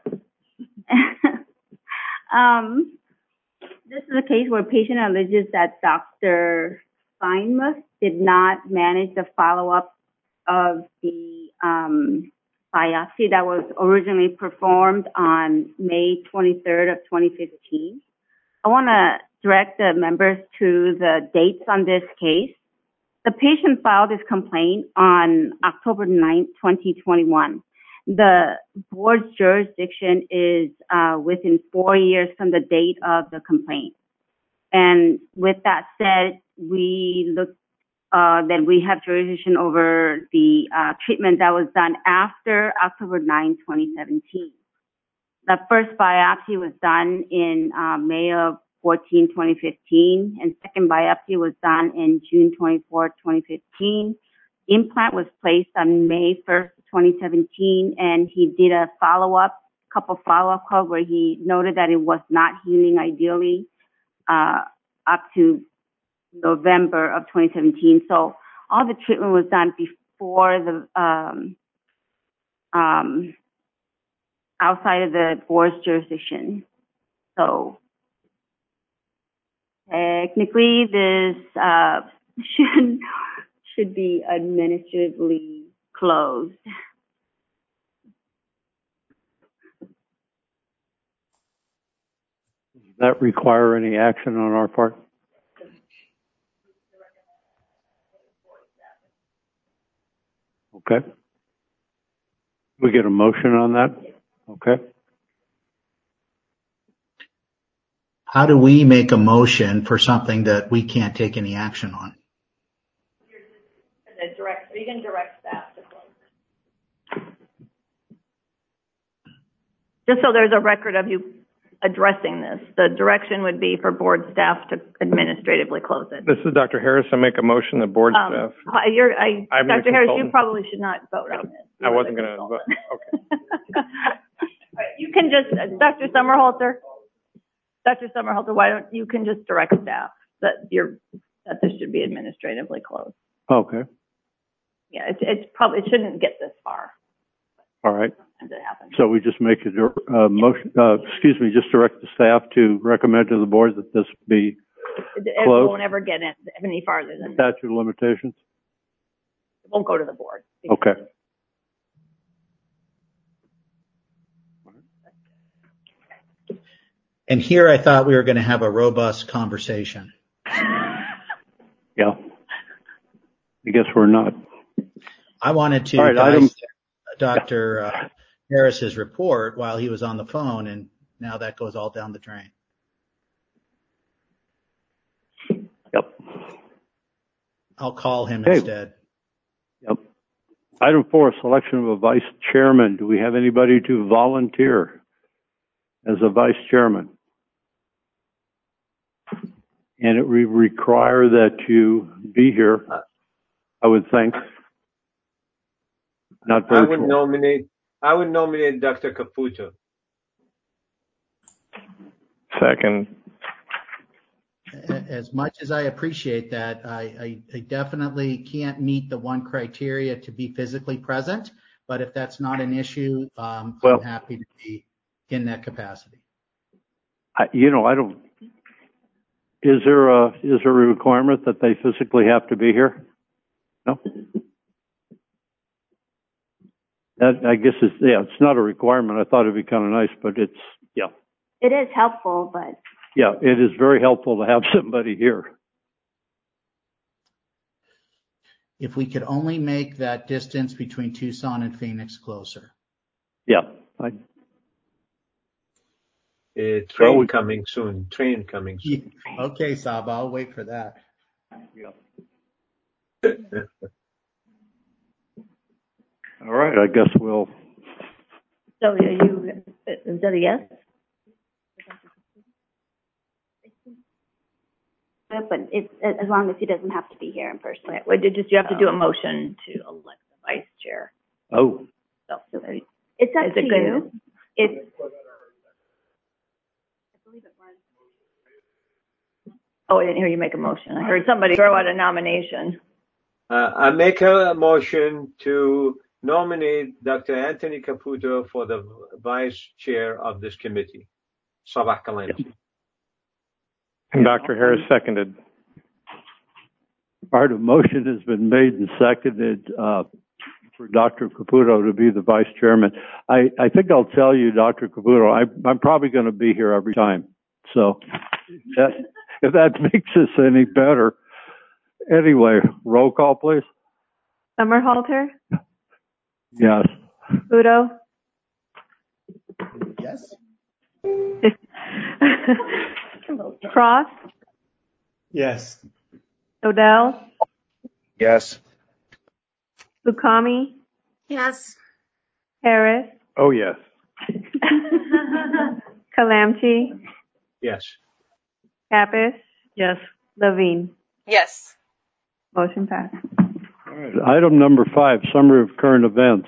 This is a case where a patient alleges that Dr. Steinmuth did not manage the follow-up of the biopsy that was originally performed on May 23rd of 2015. I want to direct the members to the dates on this case. The patient filed his complaint on October 9th, 2021. The board's jurisdiction is within 4 years from the date of the complaint. And with that said, we have jurisdiction over the treatment that was done after October 9, 2017. The first biopsy was done in May of 14, 2015, and second biopsy was done in June 24, 2015. Implant was placed on May 1st, 2017, and he did a couple follow-up calls where he noted that it was not healing ideally up to November of 2017. So all the treatment was done before the outside of the board's jurisdiction. So technically, this should be administratively closed. Does that require any action on our part? Okay. We get a motion on that? Okay. How do we make a motion for something that we can't take any action on? You can direct staff to close. Just so there's a record of you addressing this, the direction would be for board staff to administratively close it. This is Dr. Harris. I make a motion that board staff. Dr. Harris, you probably should not vote on this. I wasn't going to vote. Okay. You can just, Dr. Sommerhalter, why don't you can just direct staff that this should be administratively closed. Okay. Yeah, it shouldn't get this far. All right. It happens. So we just make a motion, just direct the staff to recommend to the board that this be closed. It won't ever get any farther than that. Statute of limitations? It won't go to the board. Okay. And here I thought we were going to have a robust conversation. Yeah. I guess we're not. I wanted to dissect Dr. Harris's report while he was on the phone, and now that goes all down the drain. Yep. I'll call him instead. Yep. Item 4, selection of a vice chairman. Do we have anybody to volunteer as a vice chairman? And it would require that you be here, I would think. Not virtual. I would nominate Dr. Caputo. Second. As much as I appreciate that, I definitely can't meet the one criteria to be physically present, but if that's not an issue, I'm happy to be in that capacity. I don't. Is there a requirement that they physically have to be here? No. That, I guess, it's not a requirement. I thought it'd be kind of nice, but it's. It is helpful, but. Yeah, it is very helpful to have somebody here. If we could only make that distance between Tucson and Phoenix closer. Yeah. Train coming soon. Okay, Saba, I'll wait for that. Yeah. All right, I guess we'll. So is that a yes? But it's as long as he doesn't have to be here in person. Right. Well, you have to do a motion to elect the vice chair. Oh. So it's up to you. I didn't hear you make a motion. I heard somebody throw out a nomination. I make a motion to nominate Dr. Anthony Caputo for the vice chair of this committee. Sabah Kalani. And Dr. Harris seconded. All right, a motion has been made and seconded for Dr. Caputo to be the vice chairman. I think I'll tell you, Dr. Caputo, I'm probably going to be here every time. So if that makes us any better. Anyway, roll call, please. Summerhalter? Yes. Caputo? Yes. Cross? Yes. Odell? Yes. Lukami? Yes. Harris? Oh, yes. Kalamchi? Yes. Kappas? Yes. Levine? Yes. Motion passed. All right. Item number 5, summary of current events.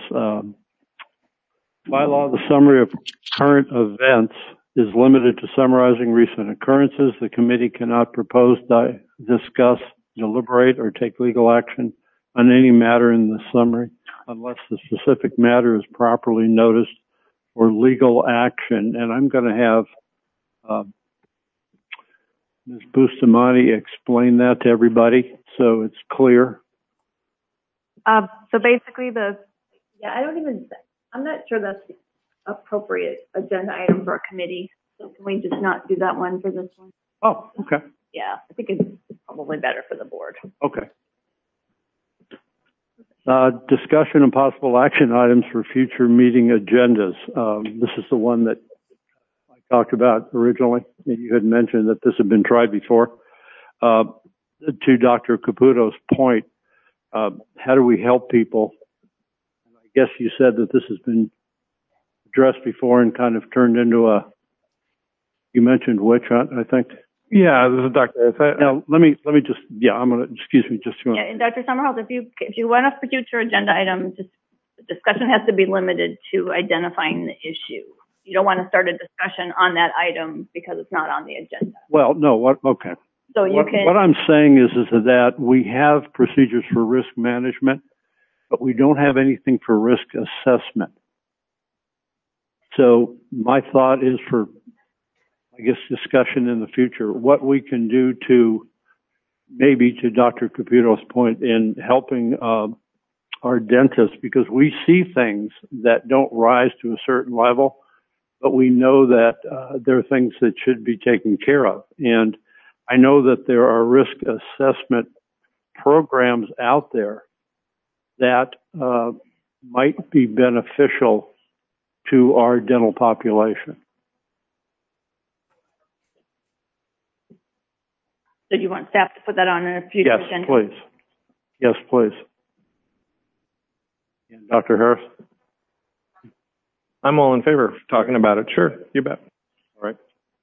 By law, the summary of current events is limited to summarizing recent occurrences. The committee cannot propose, discuss, deliberate, or take legal action on any matter in the summary unless the specific matter is properly noticed for legal action. And I'm going to have Ms. Bustamante explain that to everybody so it's clear. So basically I'm not sure that's the appropriate agenda item for a committee. So can we just not do that one for this one? Oh, okay. Yeah, I think it's probably better for the board. Okay. Discussion and possible action items for future meeting agendas. This is the one that I talked about originally. You had mentioned that this had been tried before. To Dr. Caputo's point, how do we help people? I guess you said that this has been addressed before and kind of turned into you mentioned witch hunt, I think. Yeah, this is Dr. Harris. Now, let me just, I'm going to, excuse me, just a minute. Yeah, and Dr. Summerholt, if you want a future agenda item, just the discussion has to be limited to identifying the issue. You don't want to start a discussion on that item because it's not on the agenda. Well, no, okay. So what I'm saying is that we have procedures for risk management, but we don't have anything for risk assessment. So my thought is for, I guess, discussion in the future, what we can do to, maybe to Dr. Caputo's point, in helping our dentists, because we see things that don't rise to a certain level, but we know that there are things that should be taken care of. And I know that there are risk assessment programs out there that might be beneficial to our dental population. So you want staff to put that on a future agenda? Please. Yes, please. And Dr. Harris? I'm all in favor of talking about it. Sure, you bet. All right.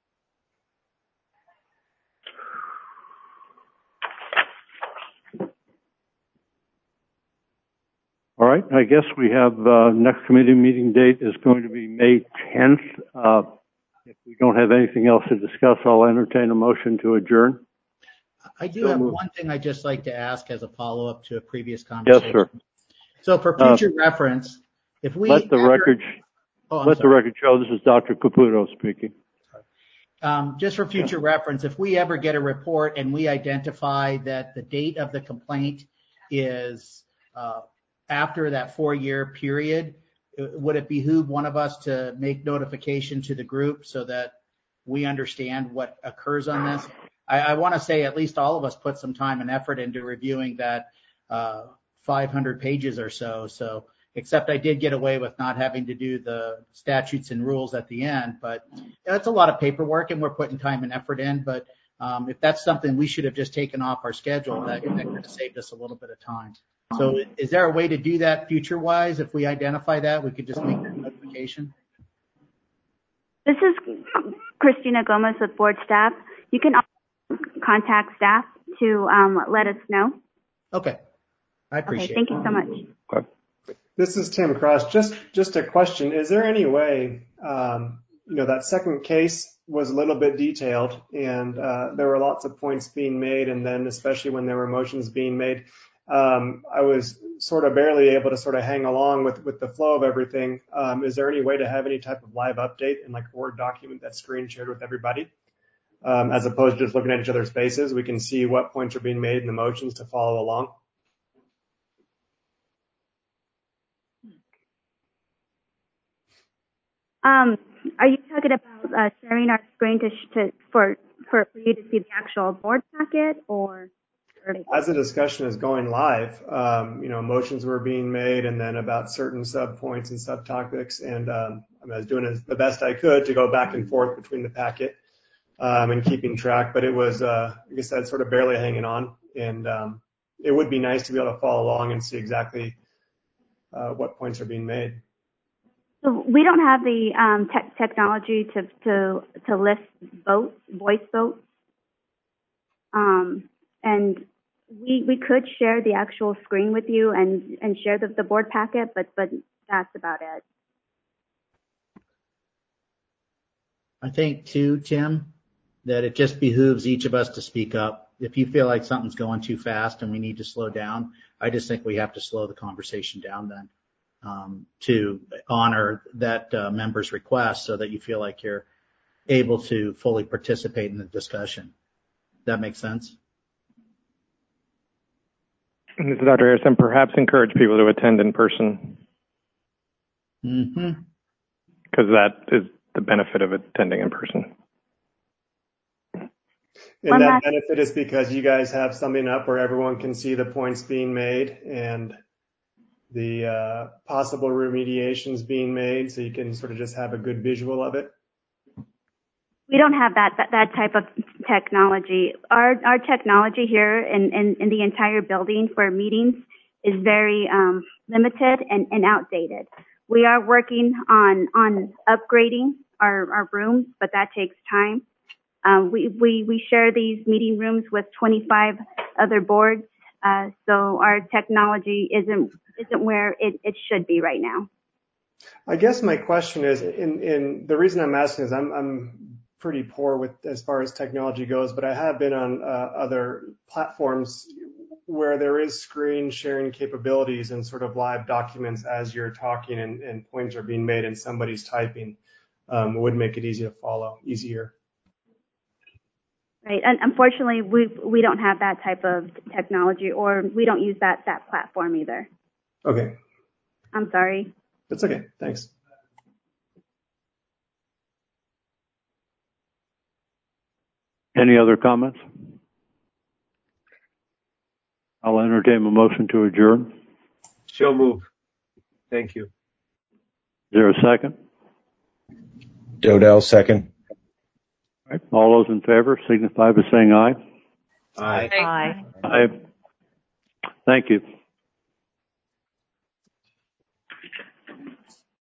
All right. I guess we have next committee meeting date is going to be May 10th. If we don't have anything else to discuss, I'll entertain a motion to adjourn. I do have one thing I'd just like to ask as a follow-up to a previous conversation. Yes, sir. So for future reference, if we let the record show this is Dr. Caputo speaking. Just for future reference, if we ever get a report and we identify that the date of the complaint is after that 4-year period, would it behoove one of us to make notification to the group so that we understand what occurs on this? I want to say at least all of us put some time and effort into reviewing that 500 pages or so. So, except I did get away with not having to do the statutes and rules at the end. But that's a lot of paperwork, and we're putting time and effort in. But if that's something we should have just taken off our schedule, that could have saved us a little bit of time. So, is there a way to do that future-wise? If we identify that, we could just make that notification. This is Christina Gomez with board staff. You can contact staff to let us know. Okay. I appreciate it. Thank you so much. Okay. This is Tim Cross. Just a question. Is there any way, that second case was a little bit detailed and there were lots of points being made, and then especially when there were motions being made, I was sort of barely able to sort of hang along with the flow of everything. Is there any way to have any type of live update in like a Word document that's screen shared with everybody? As opposed to just looking at each other's faces, we can see what points are being made in the motions to follow along. Are you talking about sharing our screen for you to see the actual board packet, or? As the discussion is going live, motions were being made, and then about certain subpoints and subtopics, and I was doing the best I could to go back and forth between the packet and keeping track. But it was, like I said, sort of barely hanging on, and it would be nice to be able to follow along and see exactly what points are being made. So we don't have the technology to list voice votes, and we could share the actual screen with you and share the board packet, but that's about it. I think too, Tim, that it just behooves each of us to speak up. If you feel like something's going too fast and we need to slow down, I just think we have to slow the conversation down then. To honor that member's request so that you feel like you're able to fully participate in the discussion. That makes sense? This is Dr. Harrison. Perhaps encourage people to attend in person. Mm-hmm. Because that is the benefit of attending in person. And that benefit is because you guys have something up where everyone can see the points being made and the possible remediations being made, so you can sort of just have a good visual of it? We don't have that type of technology. Our technology here in the entire building for meetings is very limited and outdated. We are working on upgrading our rooms, but that takes time. We share these meeting rooms with 25 other boards, so our technology isn't where it should be right now. I guess my question is, in the reason I'm asking is I'm pretty poor with as far as technology goes, but I have been on other platforms where there is screen sharing capabilities and sort of live documents as you're talking and points are being made and somebody's typing. Would make it easier. Right. And unfortunately, we don't have that type of technology, or we don't use that platform either. Okay. I'm sorry. That's okay. Thanks. Any other comments? I'll entertain a motion to adjourn. So move. Thank you. Is there a second? Dodell, second. All right. All those in favor signify by saying aye. Aye. Aye. Aye. Thank you.